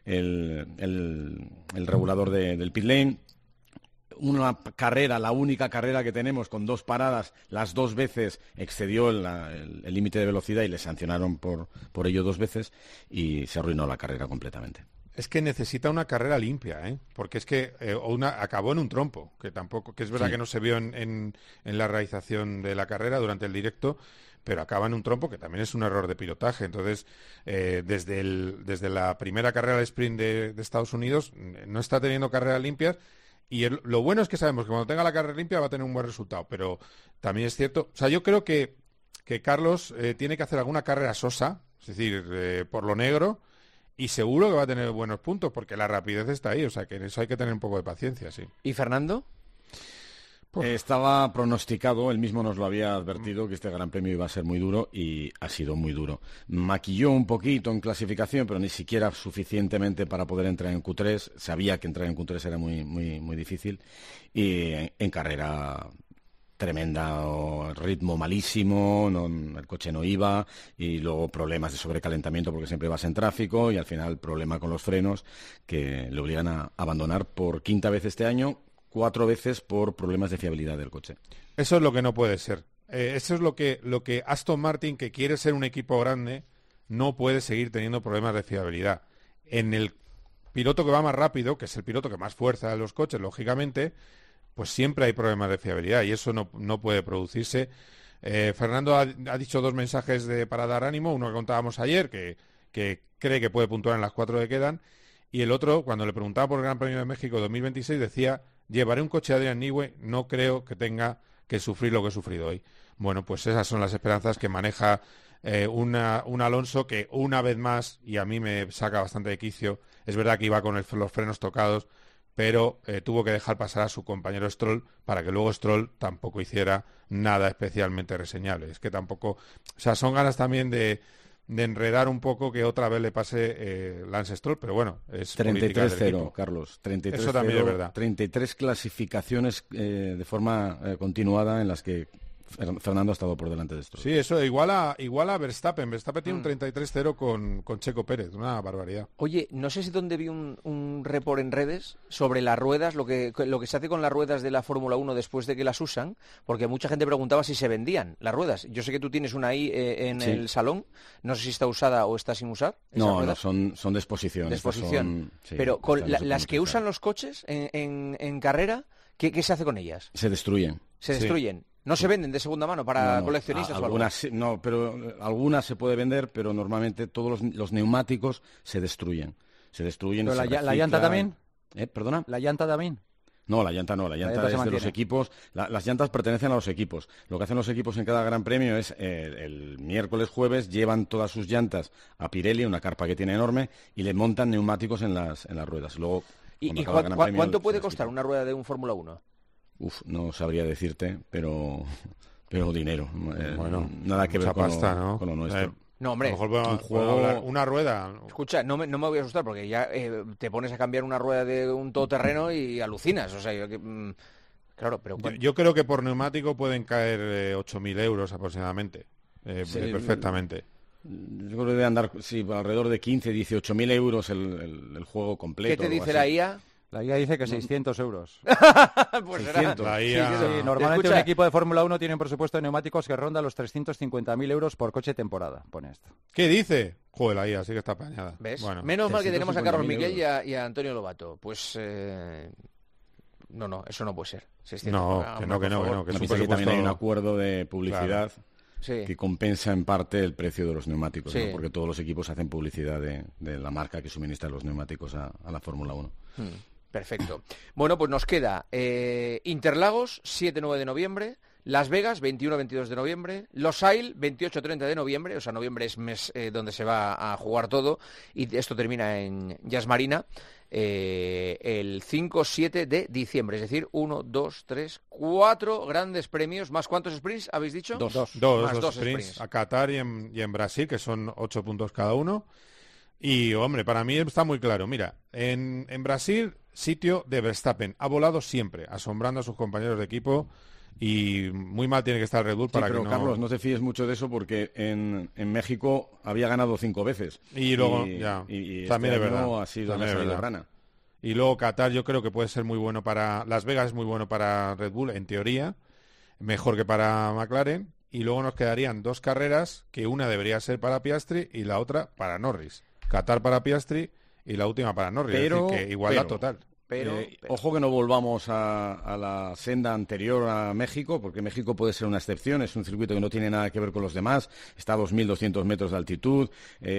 regulador del pit lane. Una carrera, la única carrera que tenemos con 2 paradas, las 2 veces excedió el límite de velocidad y le sancionaron por ello 2 veces y se arruinó la carrera completamente.
Es que necesita una carrera limpia, porque es que acabó en un trompo, que es verdad que no se vio en la realización de la carrera durante el directo, pero acaba en un trompo que también es un error de pilotaje. Entonces, desde la primera carrera de sprint de Estados Unidos no está teniendo carreras limpias. Y lo bueno es que sabemos que cuando tenga la carrera limpia va a tener un buen resultado, pero también es cierto, o sea, yo creo que Carlos tiene que hacer alguna carrera sosa, es decir, por lo negro, y seguro que va a tener buenos puntos, porque la rapidez está ahí, o sea, que en eso hay que tener un poco de paciencia, sí.
¿Y Fernando?
Estaba pronosticado, él mismo nos lo había advertido, que este Gran Premio iba a ser muy duro y ha sido muy duro. Maquilló un poquito en clasificación, pero ni siquiera suficientemente para poder entrar en Q3. Sabía que entrar en Q3 era muy, muy, muy difícil. Y en carrera tremenda, ritmo malísimo, el coche no iba, y luego problemas de sobrecalentamiento porque siempre vas en tráfico, y al final problema con los frenos que le obligan a abandonar por 5ª vez este año, 4 veces por problemas de fiabilidad del coche.
Eso es lo que no puede ser. Eso es lo que Aston Martin, que quiere ser un equipo grande, no puede seguir teniendo problemas de fiabilidad. En el piloto que va más rápido, que es el piloto que más fuerza de los coches, lógicamente, pues siempre hay problemas de fiabilidad y eso no puede producirse. Fernando ha dicho 2 mensajes para dar ánimo. Uno que contábamos ayer, que cree que puede puntuar en las 4 que quedan, y el otro, cuando le preguntaba por el Gran Premio de México 2026, decía: llevaré un coche de Adrian Newey, no creo que tenga que sufrir lo que he sufrido hoy. Bueno, pues esas son las esperanzas que maneja un Alonso que una vez más, y a mí me saca bastante de quicio, es verdad que iba con los frenos tocados, pero tuvo que dejar pasar a su compañero Stroll para que luego Stroll tampoco hiciera nada especialmente reseñable. Es que tampoco, o sea, son ganas también de enredar un poco que otra vez le pase Lance Stroll, pero bueno, es
33-0, Carlos, 33-0.
Eso también es verdad.
33 clasificaciones de forma continuada en las que Fernando ha estado por delante de Stroll.
Sí, eso igual a Verstappen. Verstappen tiene un 33-0 con Checo Pérez, una barbaridad.
Oye, no sé si dónde vi un report en redes sobre las ruedas, lo que se hace con las ruedas de la Fórmula 1 después de que las usan, porque mucha gente preguntaba si se vendían las ruedas. Yo sé que tú tienes una ahí en el salón, no sé si está usada o está sin usar.
No, son de exposición.
Pero con las que usan los coches en carrera, ¿qué se hace con ellas?
Se destruyen.
Se destruyen. ¿No se venden de segunda mano para coleccionistas?
Algunas o algo? No, pero algunas se puede vender, pero normalmente todos los neumáticos se destruyen. Se destruyen.
¿Pero la llanta también?
¿Perdona?
¿La llanta también?
No, la llanta no, la llanta es de los equipos. Las llantas pertenecen a los equipos. Lo que hacen los equipos en cada Gran Premio es el miércoles, jueves, llevan todas sus llantas a Pirelli, una carpa que tiene enorme, y le montan neumáticos en las ruedas. Luego,
¿Y cuánto puede costar una rueda de un Fórmula 1?
No sabría decirte, pero dinero.
Bueno,
nada que ver con lo nuestro.
No, hombre,
a lo mejor una rueda.
Escucha, no me voy a asustar porque ya te pones a cambiar una rueda de un todoterreno y alucinas. O sea, claro, pero
yo creo que por neumático pueden caer 8.000 euros aproximadamente. Perfectamente.
Yo creo que debe andar alrededor de 15, 18.000 euros el juego completo.
¿Qué te dice la IA?
La IA dice que 600 euros.
Pues
600.
La IA...
Sí, normalmente
Escucha.
un equipo de Fórmula 1 tiene un presupuesto de neumáticos que ronda los 350.000 euros por coche temporada, pone esto.
¿Qué dice? Joder, la IA sí que está apañada.
¿Ves?
Bueno,
Menos mal que tenemos a Carlos
350.000
Miquel y a Antonio Lobato. Pues... No, eso no puede ser. 600.
No,
Ah,
que
hombre,
no,
por
que
favor.
no, que es un
Dice que también
presupuesto...
hay un acuerdo de publicidad
Sí.
que compensa en parte el precio de los neumáticos,
Sí.
¿no? Porque todos los equipos hacen publicidad de la marca que suministra los neumáticos a la Fórmula 1.
Perfecto. Bueno, pues nos queda Interlagos, 7-9 de noviembre, Las Vegas, 21-22 de noviembre, Losail, 28-30 de noviembre, o sea, noviembre es mes donde se va a jugar todo, y esto termina en Jazz Marina, el 5-7 de diciembre, es decir, 1, 2, 3, 4 grandes premios, ¿más cuántos sprints habéis dicho?
Dos
Más dos
sprints a Qatar y en Brasil, que son 8 puntos cada uno. Y, hombre, para mí está muy claro. Mira, en Brasil, sitio de Verstappen. Ha volado siempre, asombrando a sus compañeros de equipo. Y muy mal tiene que estar Red Bull para
pero
que no...
Carlos, no te fíes mucho de eso porque en México había ganado 5 veces.
Y luego,
y
también
este
es verdad.
año ha sido
También
una
es
salida
verdad.
rana.
Y luego Qatar yo creo que puede ser muy bueno para... Las Vegas es muy bueno para Red Bull, en teoría. Mejor que para McLaren. Y luego nos quedarían 2 carreras, que una debería ser para Piastri y la otra para Norris. Qatar para Piastri y la última para Norris.
Pero,
es decir, que igualdad total.
Pero,
ojo que no volvamos a la senda anterior a México, porque México puede ser una excepción, es un circuito que no tiene nada que ver con los demás, está a 2.200 metros de altitud,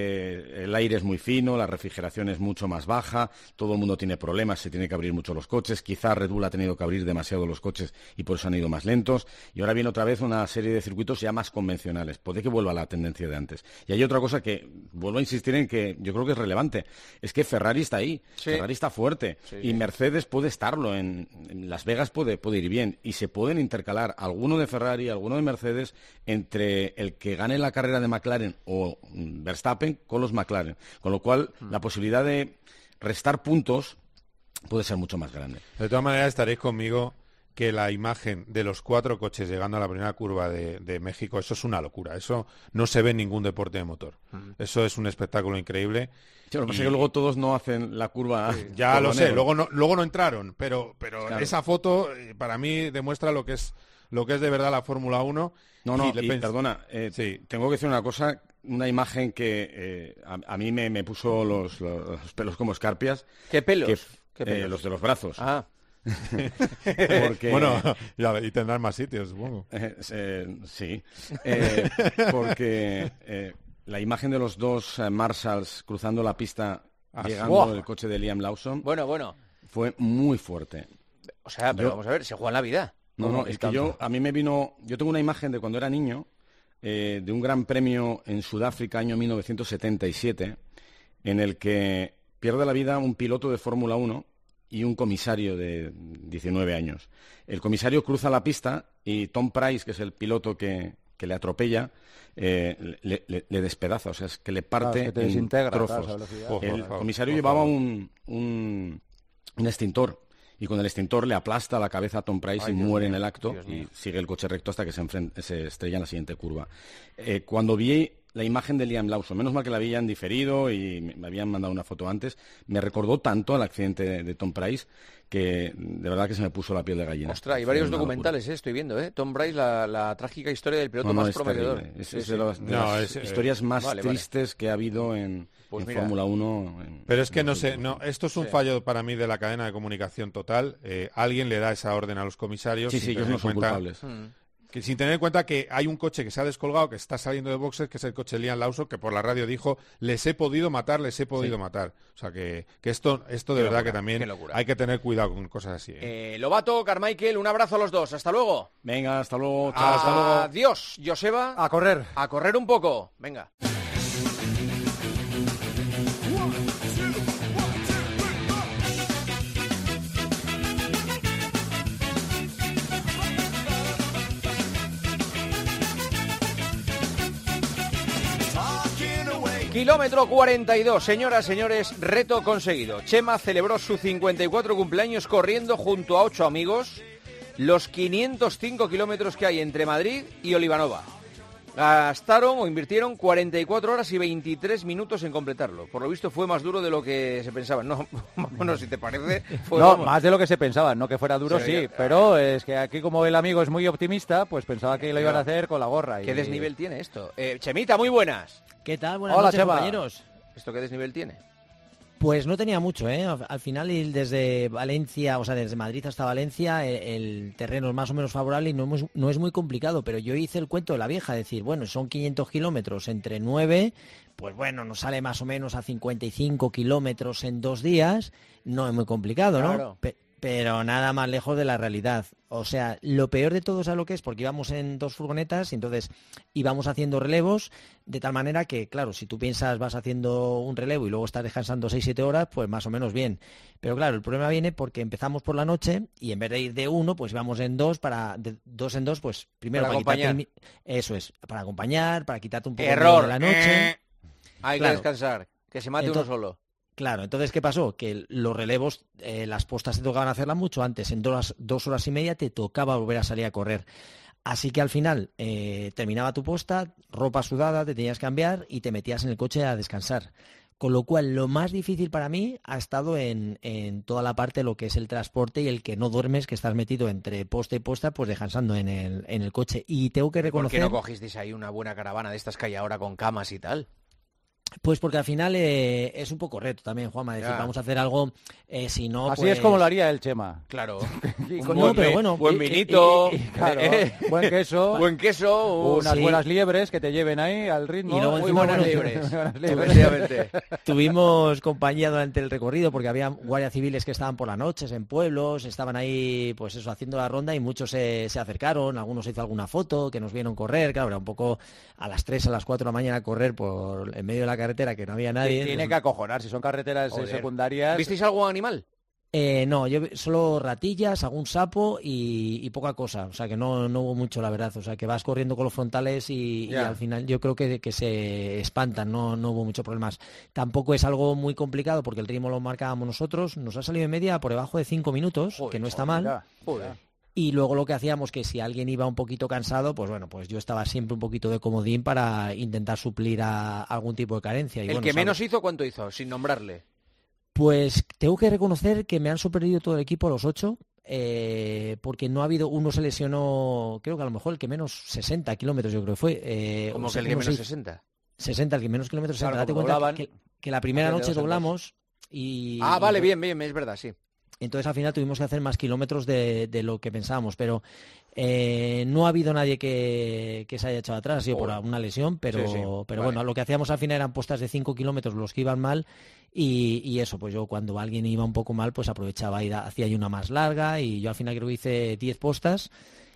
el aire es muy fino, la refrigeración es mucho más baja, todo el mundo tiene problemas, se tiene que abrir mucho los coches, quizá Red Bull ha tenido que abrir demasiado los coches y por eso han ido más lentos, y ahora viene otra vez una serie de circuitos ya más convencionales, puede que vuelva a la tendencia de antes. Y hay otra cosa que vuelvo a insistir en que yo creo que es relevante, es que Ferrari está ahí,
sí.
Ferrari está fuerte, y Mercedes puede estarlo, en Las Vegas puede ir bien, y se pueden intercalar alguno de Ferrari, alguno de Mercedes, entre el que gane la carrera de McLaren o Verstappen con los McLaren, con lo cual la posibilidad de restar puntos puede ser mucho más grande.
De todas maneras estaréis conmigo que la imagen de los 4 coches llegando a la primera curva de México, eso es una locura, eso no se ve en ningún deporte de motor, eso es un espectáculo increíble.
Sí, lo que pasa es que luego todos no hacen la curva.
Ya lo sé, luego no entraron, pero
claro.
Esa foto para mí demuestra lo que es de verdad la Fórmula 1.
Perdona, tengo que decir una cosa, una imagen que a mí me puso los pelos como escarpias.
¿Qué pelos? ¿Qué pelos?
Los de los brazos.
Ah.
Porque... Bueno, y tendrán más sitios, supongo.
Sí, porque la imagen de los 2 Marshalls cruzando la pista, llegando el coche de Liam Lawson, fue muy fuerte.
O sea, pero vamos a ver, se juega en la vida.
No, es que yo tengo una imagen de cuando era niño, de un gran premio en Sudáfrica, año 1977, en el que pierde la vida un piloto de Fórmula 1 y un comisario de 19 años. El comisario cruza la pista y Tom Price, que es el piloto que le atropella, le despedaza, o sea, es que le parte
que te desintegra,
en trozos. El comisario llevaba un extintor, y con el extintor le aplasta la cabeza a Tom Price y muere en el acto, y sigue el coche recto hasta que se estrella en la siguiente curva. Cuando vi la imagen de Liam Lawson, menos mal que la habían diferido y me habían mandado una foto antes, me recordó tanto al accidente de Tom Price que de verdad que se me puso la piel de gallina.
Ostras, hay varios documentales, estoy viendo, Tom Price, la trágica historia del piloto más prometedor.
Es de las historias más tristes que ha habido en Fórmula 1.
Pero es que esto es un fallo para mí de la cadena de comunicación total. Alguien le da esa orden a los comisarios.
Sí, ellos no son culpables.
Que sin tener en cuenta que hay un coche que se ha descolgado, que está saliendo de boxes, que es el coche de Liam Lawson, que por la radio dijo, les he podido matar. O sea, que esto de verdad que también hay que tener cuidado con cosas así.
Lobato, Carmichael, un abrazo a los dos. Hasta luego.
Venga, hasta luego.
Chao, hasta luego. Adiós, Joseba.
A correr.
A correr un poco. Venga. Kilómetro 42, señoras, señores, reto conseguido. Chema celebró su 54 cumpleaños corriendo junto a 8 amigos los 505 kilómetros que hay entre Madrid y Olivanova. gastaron o invirtieron 44 horas y 23 minutos en completarlo. Por lo visto fue más duro de lo que se pensaba. No, bueno, si te parece...
Más de lo que se pensaba, no que fuera duro, sí, pero es que aquí como el amigo es muy optimista, pues pensaba que lo iban a hacer con la gorra.
¿Qué desnivel tiene esto? Chemita, muy buenas.
¿Qué tal? Buenas noches, compañeros.
¿Esto qué desnivel tiene?
Pues no tenía mucho, ¿eh? Al final desde Valencia, o sea, desde Madrid hasta Valencia, el terreno es más o menos favorable y no es muy complicado, pero yo hice el cuento de la vieja, decir, bueno, son 500 kilómetros entre 9, pues bueno, nos sale más o menos a 55 kilómetros en 2 días, no es muy complicado, ¿no?
Claro.
Pero nada más lejos de la realidad. O sea, lo peor de todo es a lo que es, porque íbamos en 2 furgonetas y entonces íbamos haciendo relevos, de tal manera que, claro, si tú piensas vas haciendo un relevo y luego estás descansando 6-7 horas, pues más o menos bien. Pero claro, el problema viene porque empezamos por la noche y en vez de ir de 1, pues íbamos en 2, de 2 en 2, pues primero
para acompañar.
Eso es, para acompañar, para quitarte un poco
de
la noche.
Hay que descansar, que se mate uno solo.
Claro, entonces, ¿qué pasó? Que los relevos, las postas te tocaban hacerlas mucho antes. En 2 horas y media te tocaba volver a salir a correr. Así que al final terminaba tu posta, ropa sudada, te tenías que cambiar y te metías en el coche a descansar. Con lo cual, lo más difícil para mí ha estado en toda la parte de lo que es el transporte y el que no duermes, que estás metido entre posta y posta, pues descansando en el coche. Y tengo que reconocer...
¿Por qué no cogisteis ahí una buena caravana de estas que hay ahora con camas y tal?
Pues porque al final es un poco reto también, Juanma, decir, vamos a hacer algo, si no...
Así
pues...
es como lo haría el Chema.
Claro.
Buen
vinito,
claro, buen queso, unas buenas liebres que te lleven ahí al ritmo.
Y luego
muy buenas liebres.
Tuvimos compañía durante el recorrido porque había guardias civiles que estaban por las noches en pueblos, estaban ahí, pues eso, haciendo la ronda y muchos se acercaron, algunos se hizo alguna foto, que nos vieron correr, claro, era un poco a las 3, a las 4 de la mañana correr por en medio de la carretera que no había nadie.
Tiene que acojonar, si son carreteras secundarias.
¿Visteis algún animal?
No, yo solo ratillas, algún sapo y poca cosa, o sea que no hubo mucho, la verdad, o sea que vas corriendo con los frontales y al final yo creo que se espantan, no hubo muchos problemas. Tampoco es algo muy complicado porque el ritmo lo marcábamos nosotros, nos ha salido de media por debajo de 5 minutos, que no está mal. Y luego lo que hacíamos, que si alguien iba un poquito cansado, pues bueno, pues yo estaba siempre un poquito de comodín para intentar suplir a algún tipo de carencia. Y
¿El que menos hizo, cuánto hizo, sin nombrarle?
Pues tengo que reconocer que me han sorprendido todo el equipo, los 8, porque no ha habido, uno se lesionó, creo que a lo mejor el que menos 60 kilómetros yo creo que fue.
¿Cómo que el que menos 60?
60, el que menos kilómetros 60.
Claro,
date cuenta que la primera noche doblamos y...
vale, bien, es verdad, sí.
Entonces al final tuvimos que hacer más kilómetros de lo que pensábamos, pero no ha habido nadie que se haya echado atrás, ha sido por alguna lesión, pero bueno, lo que hacíamos al final eran postas de 5 kilómetros los que iban mal y eso, pues yo cuando alguien iba un poco mal, pues aprovechaba y hacía ahí una más larga y yo al final creo que hice 10 postas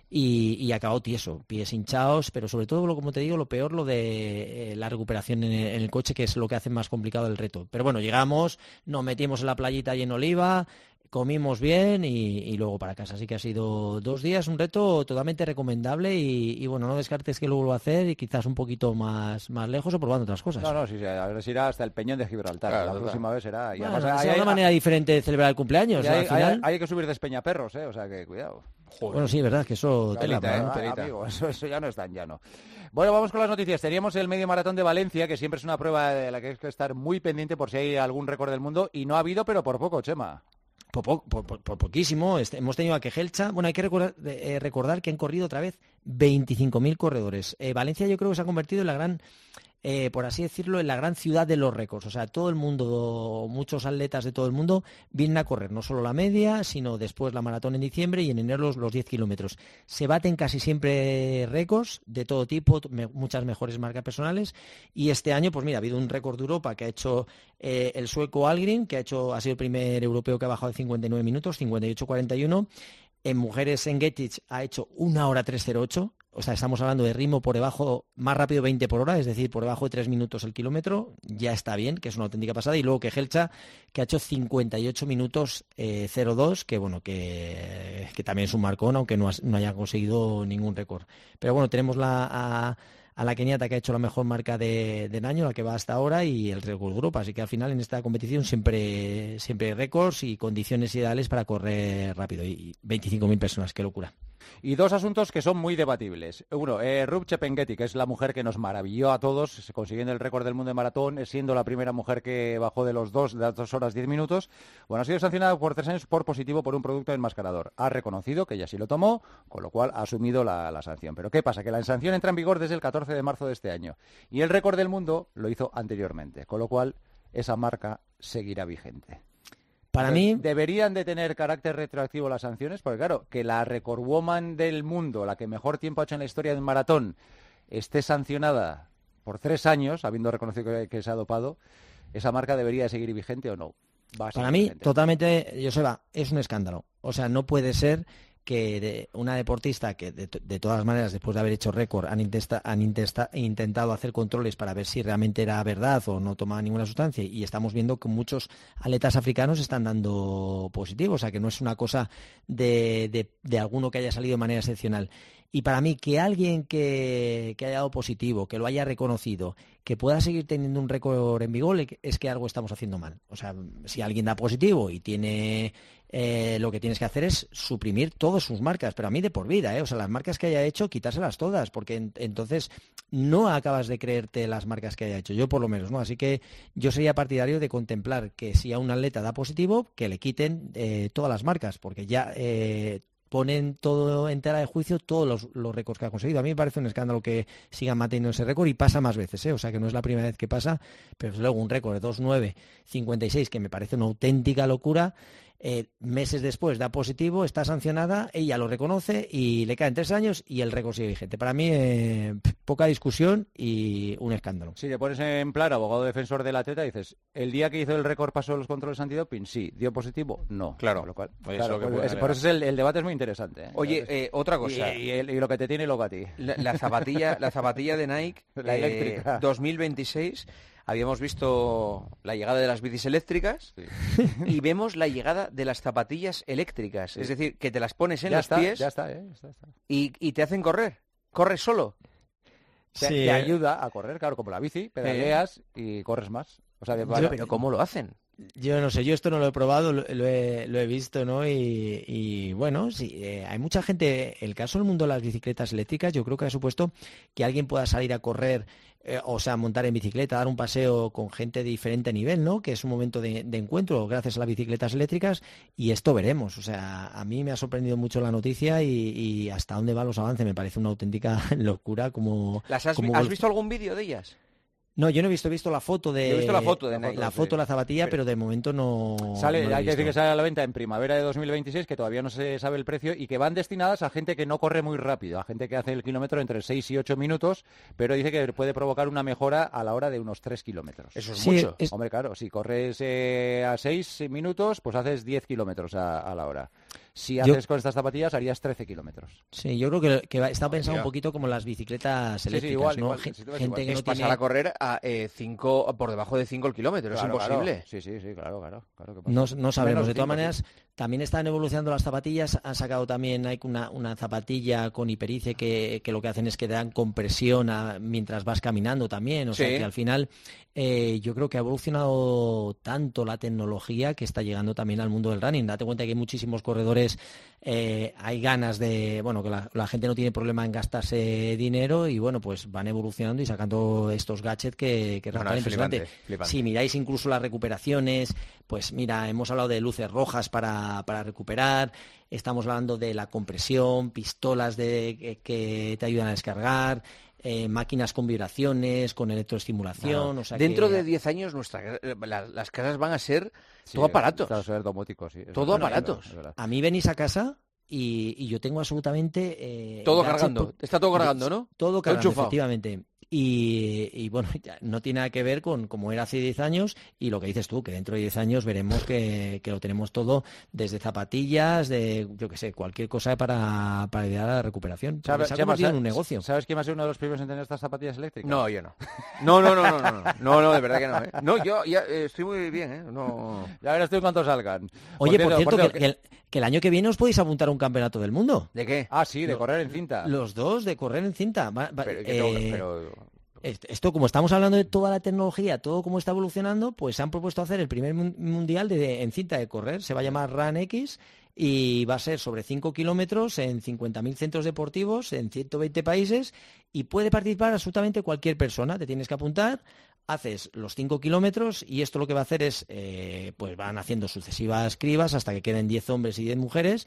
y acabó tieso, pies hinchados, pero sobre todo, como te digo, lo peor, lo de la recuperación en el coche, que es lo que hace más complicado el reto. Pero bueno, llegamos, nos metimos en la playita y en Oliva, comimos bien y luego para casa. Así que ha sido 2 días, un reto totalmente recomendable y bueno, no descartes que luego lo va a hacer y quizás un poquito más lejos o probando otras cosas.
No, sí, a ver si irá hasta el Peñón de Gibraltar. Claro, la próxima vez será. Y
además, es una manera diferente de celebrar el cumpleaños. Al final...
hay que subir de Espeñaperros, o sea que cuidado.
Joder. Bueno, sí, verdad, que eso...
Telita. Amigo, eso ya no es tan llano. Bueno, vamos con las noticias. Teníamos el medio maratón de Valencia, que siempre es una prueba de la que hay que estar muy pendiente por si hay algún récord del mundo, y no ha habido, pero por poco, Chema.
Por poquísimo. Hemos tenido a Kejelcha. Bueno, hay que recordar que han corrido otra vez 25.000 corredores. Valencia yo creo que se ha convertido en la gran... por así decirlo, en la gran ciudad de los récords. O sea, todo el mundo, muchos atletas de todo el mundo vienen a correr, no solo la media, sino después la maratón en diciembre y en enero los 10 kilómetros. Se baten casi siempre récords de todo tipo, muchas mejores marcas personales. Y este año, pues mira, ha habido un récord de Europa que ha hecho el sueco Algren, que ha sido el primer europeo que ha bajado de 59 minutos, 58-41. En mujeres, en Getich ha hecho 1 hora 3:08. O sea, estamos hablando de ritmo por debajo, más rápido 20 por hora, es decir, por debajo de 3 minutos el kilómetro, ya está bien, que es una auténtica pasada. Y luego Kejelcha, que ha hecho 58 minutos 02, que bueno, que también es un marcón, aunque no haya conseguido ningún récord. Pero bueno, tenemos a la keniata que ha hecho la mejor marca del año, la que va hasta ahora, y el récord de Europa. Así que al final en esta competición siempre hay récords y condiciones ideales para correr rápido. Y 25.000 personas, qué locura.
Y dos asuntos que son muy debatibles. Uno, Ruth Chepengeti, que es la mujer que nos maravilló a todos, consiguiendo el récord del mundo de maratón, siendo la primera mujer que bajó de las 2 horas 10 minutos. Bueno, ha sido sancionada por 3 años por positivo por un producto enmascarador. Ha reconocido que ella sí lo tomó, con lo cual ha asumido la sanción. Pero ¿qué pasa? Que la sanción entra en vigor desde el 14 de marzo de este año. Y el récord del mundo lo hizo anteriormente, con lo cual esa marca seguirá vigente.
Para mí...
¿Deberían de tener carácter retroactivo las sanciones? Porque claro, que la recordwoman del mundo, la que mejor tiempo ha hecho en la historia del maratón, esté sancionada por 3 años, habiendo reconocido que se ha dopado, ¿esa marca debería de seguir vigente o no?
Para mí, totalmente, Joseba, es un escándalo. O sea, no puede ser que una deportista que de todas maneras después de haber hecho récord han intentado hacer controles para ver si realmente era verdad o no tomaba ninguna sustancia, y estamos viendo que muchos atletas africanos están dando positivo, o sea que no es una cosa de alguno que haya salido de manera excepcional. Y para mí, que alguien que haya dado positivo, que lo haya reconocido, que pueda seguir teniendo un récord en vigor, es que algo estamos haciendo mal. O sea, si alguien da positivo y tiene lo que tienes que hacer es suprimir todas sus marcas, pero a mí de por vida, o sea, las marcas que haya hecho, quitárselas todas, porque entonces no acabas de creerte las marcas que haya hecho, yo por lo menos, ¿no? Así que yo sería partidario de contemplar que si a un atleta da positivo, que le quiten todas las marcas, porque ya... ponen todo en tela de juicio todos los récords que ha conseguido. A mí me parece un escándalo que sigan manteniendo ese récord, y pasa más veces, o sea que no es la primera vez que pasa, pero luego un récord de 2.9.56 que me parece una auténtica locura. Meses después da positivo, está sancionada, ella lo reconoce y le caen 3 años y el récord sigue vigente. Para mí, poca discusión y un escándalo.
Si te pones en plan abogado defensor del atleta, dices, el día que hizo el récord pasó los controles antidoping, sí. ¿Dio positivo? No.
Claro.
Lo cual, por eso el debate es muy interesante.
Oye, otra cosa.
Y lo que te tiene loco a ti.
La zapatilla de Nike,
la eléctrica.
2026... Habíamos visto la llegada de las bicis eléctricas, sí, y vemos la llegada de las zapatillas eléctricas. Sí. Es decir, que te las pones en los pies
ya está.
Y te hacen correr. Corres solo.
Te ayuda a correr, claro, como la bici, pedaleas y corres más. O sea,
pero ¿cómo lo hacen?
Yo no sé, yo esto no lo he probado, lo he visto, ¿no? Y bueno, sí, hay mucha gente, el caso del mundo de las bicicletas eléctricas, yo creo que ha supuesto que alguien pueda salir a correr, o sea, montar en bicicleta, dar un paseo con gente de diferente nivel, ¿no? Que es un momento de encuentro gracias a las bicicletas eléctricas, y esto veremos. O sea, a mí me ha sorprendido mucho la noticia y hasta dónde van los avances, me parece una auténtica locura.
¿Has visto algún vídeo de ellas?
No, yo no he visto la foto de...
Yo he visto la foto de Nike.
La foto de la zapatilla, pero de momento no...
Hay que decir que sale a la venta en primavera de 2026, que todavía no se sabe el precio, y que van destinadas a gente que no corre muy rápido, a gente que hace el kilómetro entre 6 y 8 minutos, pero dice que puede provocar una mejora a la hora de unos 3 kilómetros.
Eso es mucho.
Hombre, claro, si corres a 6 minutos, pues haces 10 kilómetros a la hora. Si haces con estas zapatillas, harías 13 kilómetros.
Sí, yo creo que está pensado un poquito como las bicicletas eléctricas, ¿no?
Gente que no pasar a correr a 5 por debajo de 5 el kilómetro,
claro,
es imposible.
Claro. Sí, claro.
No sabemos. De todas maneras, también están evolucionando las zapatillas. Han sacado también una zapatilla con hiperice que lo que hacen es que te dan compresión mientras vas caminando también. O sea que al final yo creo que ha evolucionado tanto la tecnología que está llegando también al mundo del running. Date cuenta que hay muchísimos corredores, hay ganas de, bueno, que la gente no tiene problema en gastarse dinero, y bueno, pues van evolucionando y sacando estos gadgets que resultan impresionantes. Si miráis incluso las recuperaciones, pues mira, hemos hablado de luces rojas para recuperar, estamos hablando de la compresión, pistolas que te ayudan a descargar, máquinas con vibraciones, con electroestimulación. O sea,
dentro de 10 años las casas van a ser todo aparatos.
Van a ser domóticos, sí.
Todo aparatos.
A mí venís a casa y yo tengo absolutamente...
todo cargando. Está todo cargando, ¿no?
Todo cargando, efectivamente. Y bueno, ya no tiene nada que ver con como era hace 10 años, y lo que dices tú, que dentro de 10 años veremos que lo tenemos todo, desde zapatillas, de yo que sé, cualquier cosa para ayudar a la recuperación. Se ha convertido en un negocio.
¿Sabes quién va a ser uno de los primeros en tener estas zapatillas eléctricas?
No, yo no. No, de verdad que no. No, yo ya estoy muy bien, No.
Ya verás tú cuánto salgan.
Oye, por cierto, que el año que viene os podéis apuntar a un campeonato del mundo.
¿De qué?
Ah, sí, de correr en cinta.
Los dos, de correr en cinta.
Pero...
Esto, como estamos hablando de toda la tecnología, todo cómo está evolucionando, pues se han propuesto hacer el primer mundial en cinta de correr. Se va a llamar Run X y va a ser sobre 5 kilómetros en 50.000 centros deportivos en 120 países y puede participar absolutamente cualquier persona. Te tienes que apuntar, haces los 5 kilómetros y esto lo que va a hacer es, pues van haciendo sucesivas cribas hasta que queden 10 hombres y 10 mujeres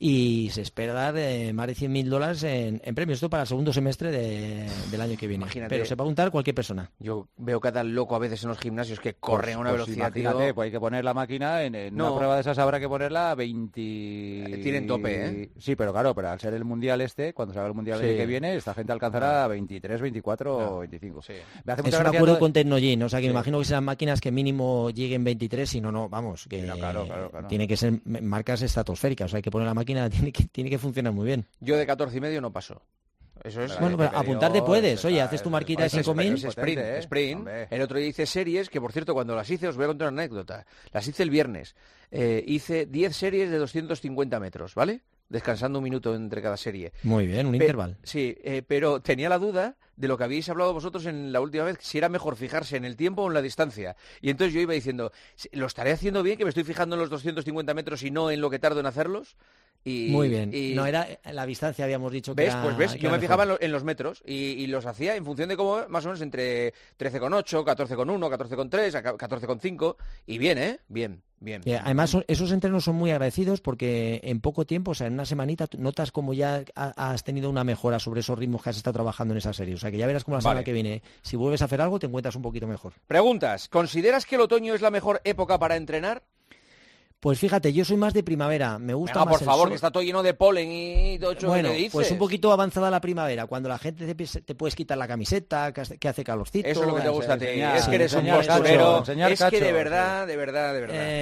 y se espera dar más de $100.000 en premios. Esto para el segundo semestre del año que viene.
Imagínate.
Pero se va a apuntar cualquier persona.
Yo veo cada loco a veces en los gimnasios que corren a una velocidad,
imagínate,
tío.
pues hay que poner la máquina en una prueba de esas habrá que ponerla a 20...
Tienen tope, ¿eh?
Sí, pero claro, al ser el mundial cuando se haga el mundial que viene, esta gente alcanzará 23, 24 o 25.
Sí.
Me hace
Es
mucha
un
gracia
acuerdo
todo-
con Tecnogin, o sea que
Sí.
me imagino que serán máquinas que mínimo lleguen 23, si no, vamos, que
claro.
tiene que ser marcas estratosféricas, o sea hay que poner la máquina, tiene que funcionar muy bien.
Yo de 14,5 no paso. Eso es.
Bueno, pero apuntarte puedes, oye, haces tu marquita de 5.000.
Es sprint. El otro día hice series, que por cierto, cuando las hice, os voy a contar una anécdota. Las hice el viernes. Hice 10 series de 250 metros, ¿vale? Descansando un minuto entre cada serie.
Muy bien, un intervalo.
Sí, pero tenía la duda de lo que habíais hablado vosotros en la última vez, si era mejor fijarse en el tiempo o en la distancia. Y entonces yo iba diciendo, ¿lo estaré haciendo bien, que me estoy fijando en los 250 metros y no en lo que tardo en hacerlos?
Muy bien. No era la distancia, habíamos dicho que
¿Ves?
era...
Pues ves,
que
yo
era
me
mejor.
fijaba en los metros y los hacía en función de cómo, más o menos entre 13,8, 14,1, 14,3, 14,5 y bien, ¿eh? Bien.
Y además esos entrenos son muy agradecidos porque en poco tiempo, o sea, en una semanita, notas como ya has tenido una mejora sobre esos ritmos que has estado trabajando en esa serie. O sea, que ya verás como la semana que viene, si vuelves a hacer algo, te encuentras un poquito mejor.
Preguntas, ¿consideras que el otoño es la mejor época para entrenar?
Pues fíjate, yo soy más de primavera, me gusta
Venga,
más
por favor,
el sol.
que está todo lleno de polen y todo hecho.
Bueno,
¿qué dices?
pues un poquito avanzada la primavera, cuando la gente te puedes quitar la camiseta, que hace calorcito.
Eso es lo que te gusta a ti,
enseñar,
es que eres un
enseñar
posturero,
enseñar
es que
cacho,
de verdad.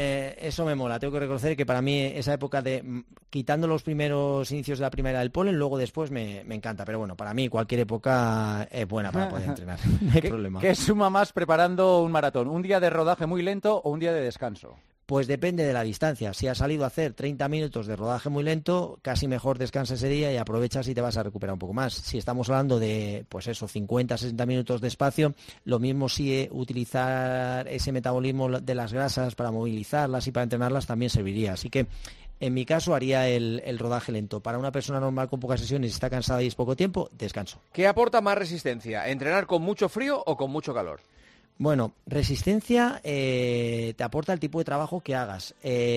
Eso me mola, tengo que reconocer que para mí esa época de quitando los primeros inicios de la primavera del polen, luego después me encanta, pero bueno, para mí cualquier época es buena para poder entrenar, no hay problema.
¿Qué suma más preparando un maratón? ¿Un día de rodaje muy lento o un día de descanso?
Pues depende de la distancia. Si has salido a hacer 30 minutos de rodaje muy lento, casi mejor descansa ese día y aprovechas y te vas a recuperar un poco más. Si estamos hablando de, pues eso, 50, 60 minutos de espacio, lo mismo si utilizar ese metabolismo de las grasas para movilizarlas y para entrenarlas también serviría. Así que en mi caso haría el rodaje lento. Para una persona normal con pocas sesiones, si está cansada y es poco tiempo, descanso.
¿Qué aporta más resistencia? ¿Entrenar con mucho frío o con mucho calor?
Bueno, resistencia te aporta el tipo de trabajo que hagas.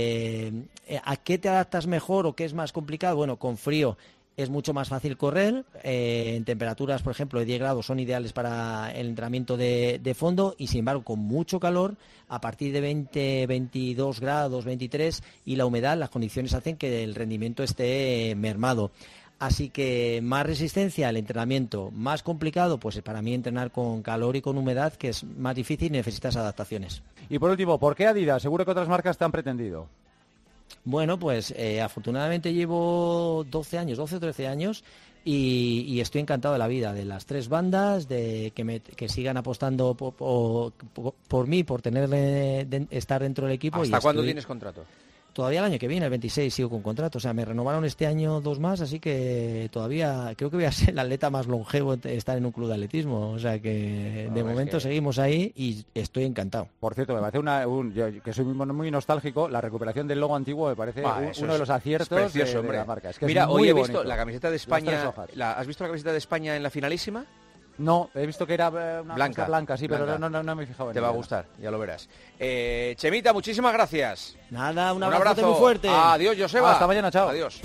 ¿A qué te adaptas mejor o qué es más complicado? Bueno, con frío es mucho más fácil correr. En temperaturas, por ejemplo, de 10 grados son ideales para el entrenamiento de fondo y, sin embargo, con mucho calor, a partir de 20, 22 grados, 23 y la humedad, las condiciones hacen que el rendimiento esté mermado. Así que más resistencia al entrenamiento, más complicado, pues para mí entrenar con calor y con humedad, que es más difícil y necesitas adaptaciones.
Y por último, ¿por qué Adidas? Seguro que otras marcas te han pretendido.
Bueno, pues afortunadamente llevo 12 o 13 años y estoy encantado de la vida, de las tres bandas, de que sigan apostando por mí, por estar dentro del equipo.
¿Hasta cuándo tienes contrato?
Todavía el año que viene, el 26, sigo con contrato. O sea, me renovaron este año 2 más, así que todavía creo que voy a ser el atleta más longevo en estar en un club de atletismo. O sea que de momento seguimos ahí y estoy encantado.
Por cierto, me parece yo que soy muy nostálgico, la recuperación del logo antiguo me parece uno de los aciertos
precioso,
de la marca. Es que
mira,
es muy
hoy he
bonito.
visto la camiseta de España. ¿Has visto la camiseta de España en la finalísima?
No, he visto que era una blanca, sí,
blanca.
Pero no me he fijado en
Te va a gustar, ya lo verás. Chemita, muchísimas gracias.
Nada, un abrazo muy fuerte.
Adiós, Joseba.
Hasta mañana, chao.
Adiós.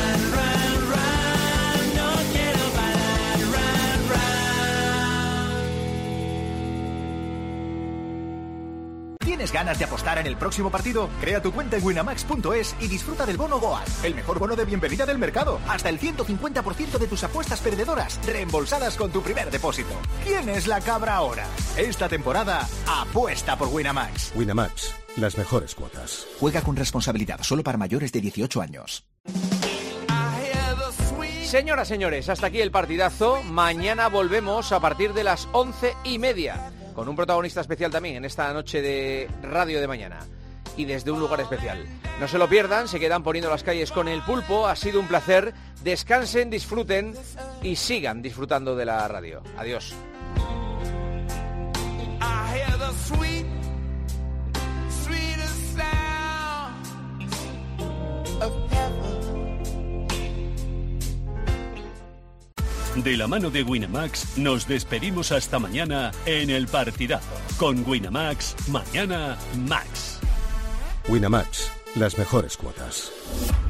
¿Tienes ganas de apostar en el próximo partido? Crea tu cuenta en winamax.es y disfruta del bono Goal, el mejor bono de bienvenida del mercado. Hasta el 150% de tus apuestas perdedoras reembolsadas con tu primer depósito. ¿Quién es la cabra ahora? Esta temporada, apuesta por Winamax.
Winamax, las mejores cuotas.
Juega con responsabilidad, solo para mayores de 18 años.
Señoras, señores, hasta aquí el partidazo. Mañana volvemos a partir de las 11:30. Con un protagonista especial también en esta noche de radio de mañana. Y desde un lugar especial. No se lo pierdan, se quedan poniendo las calles con el pulpo. Ha sido un placer. Descansen, disfruten y sigan disfrutando de la radio. Adiós.
Of De la mano de Winamax nos despedimos hasta mañana en El Partidazo. Con Winamax, mañana Max.
Winamax, las mejores cuotas.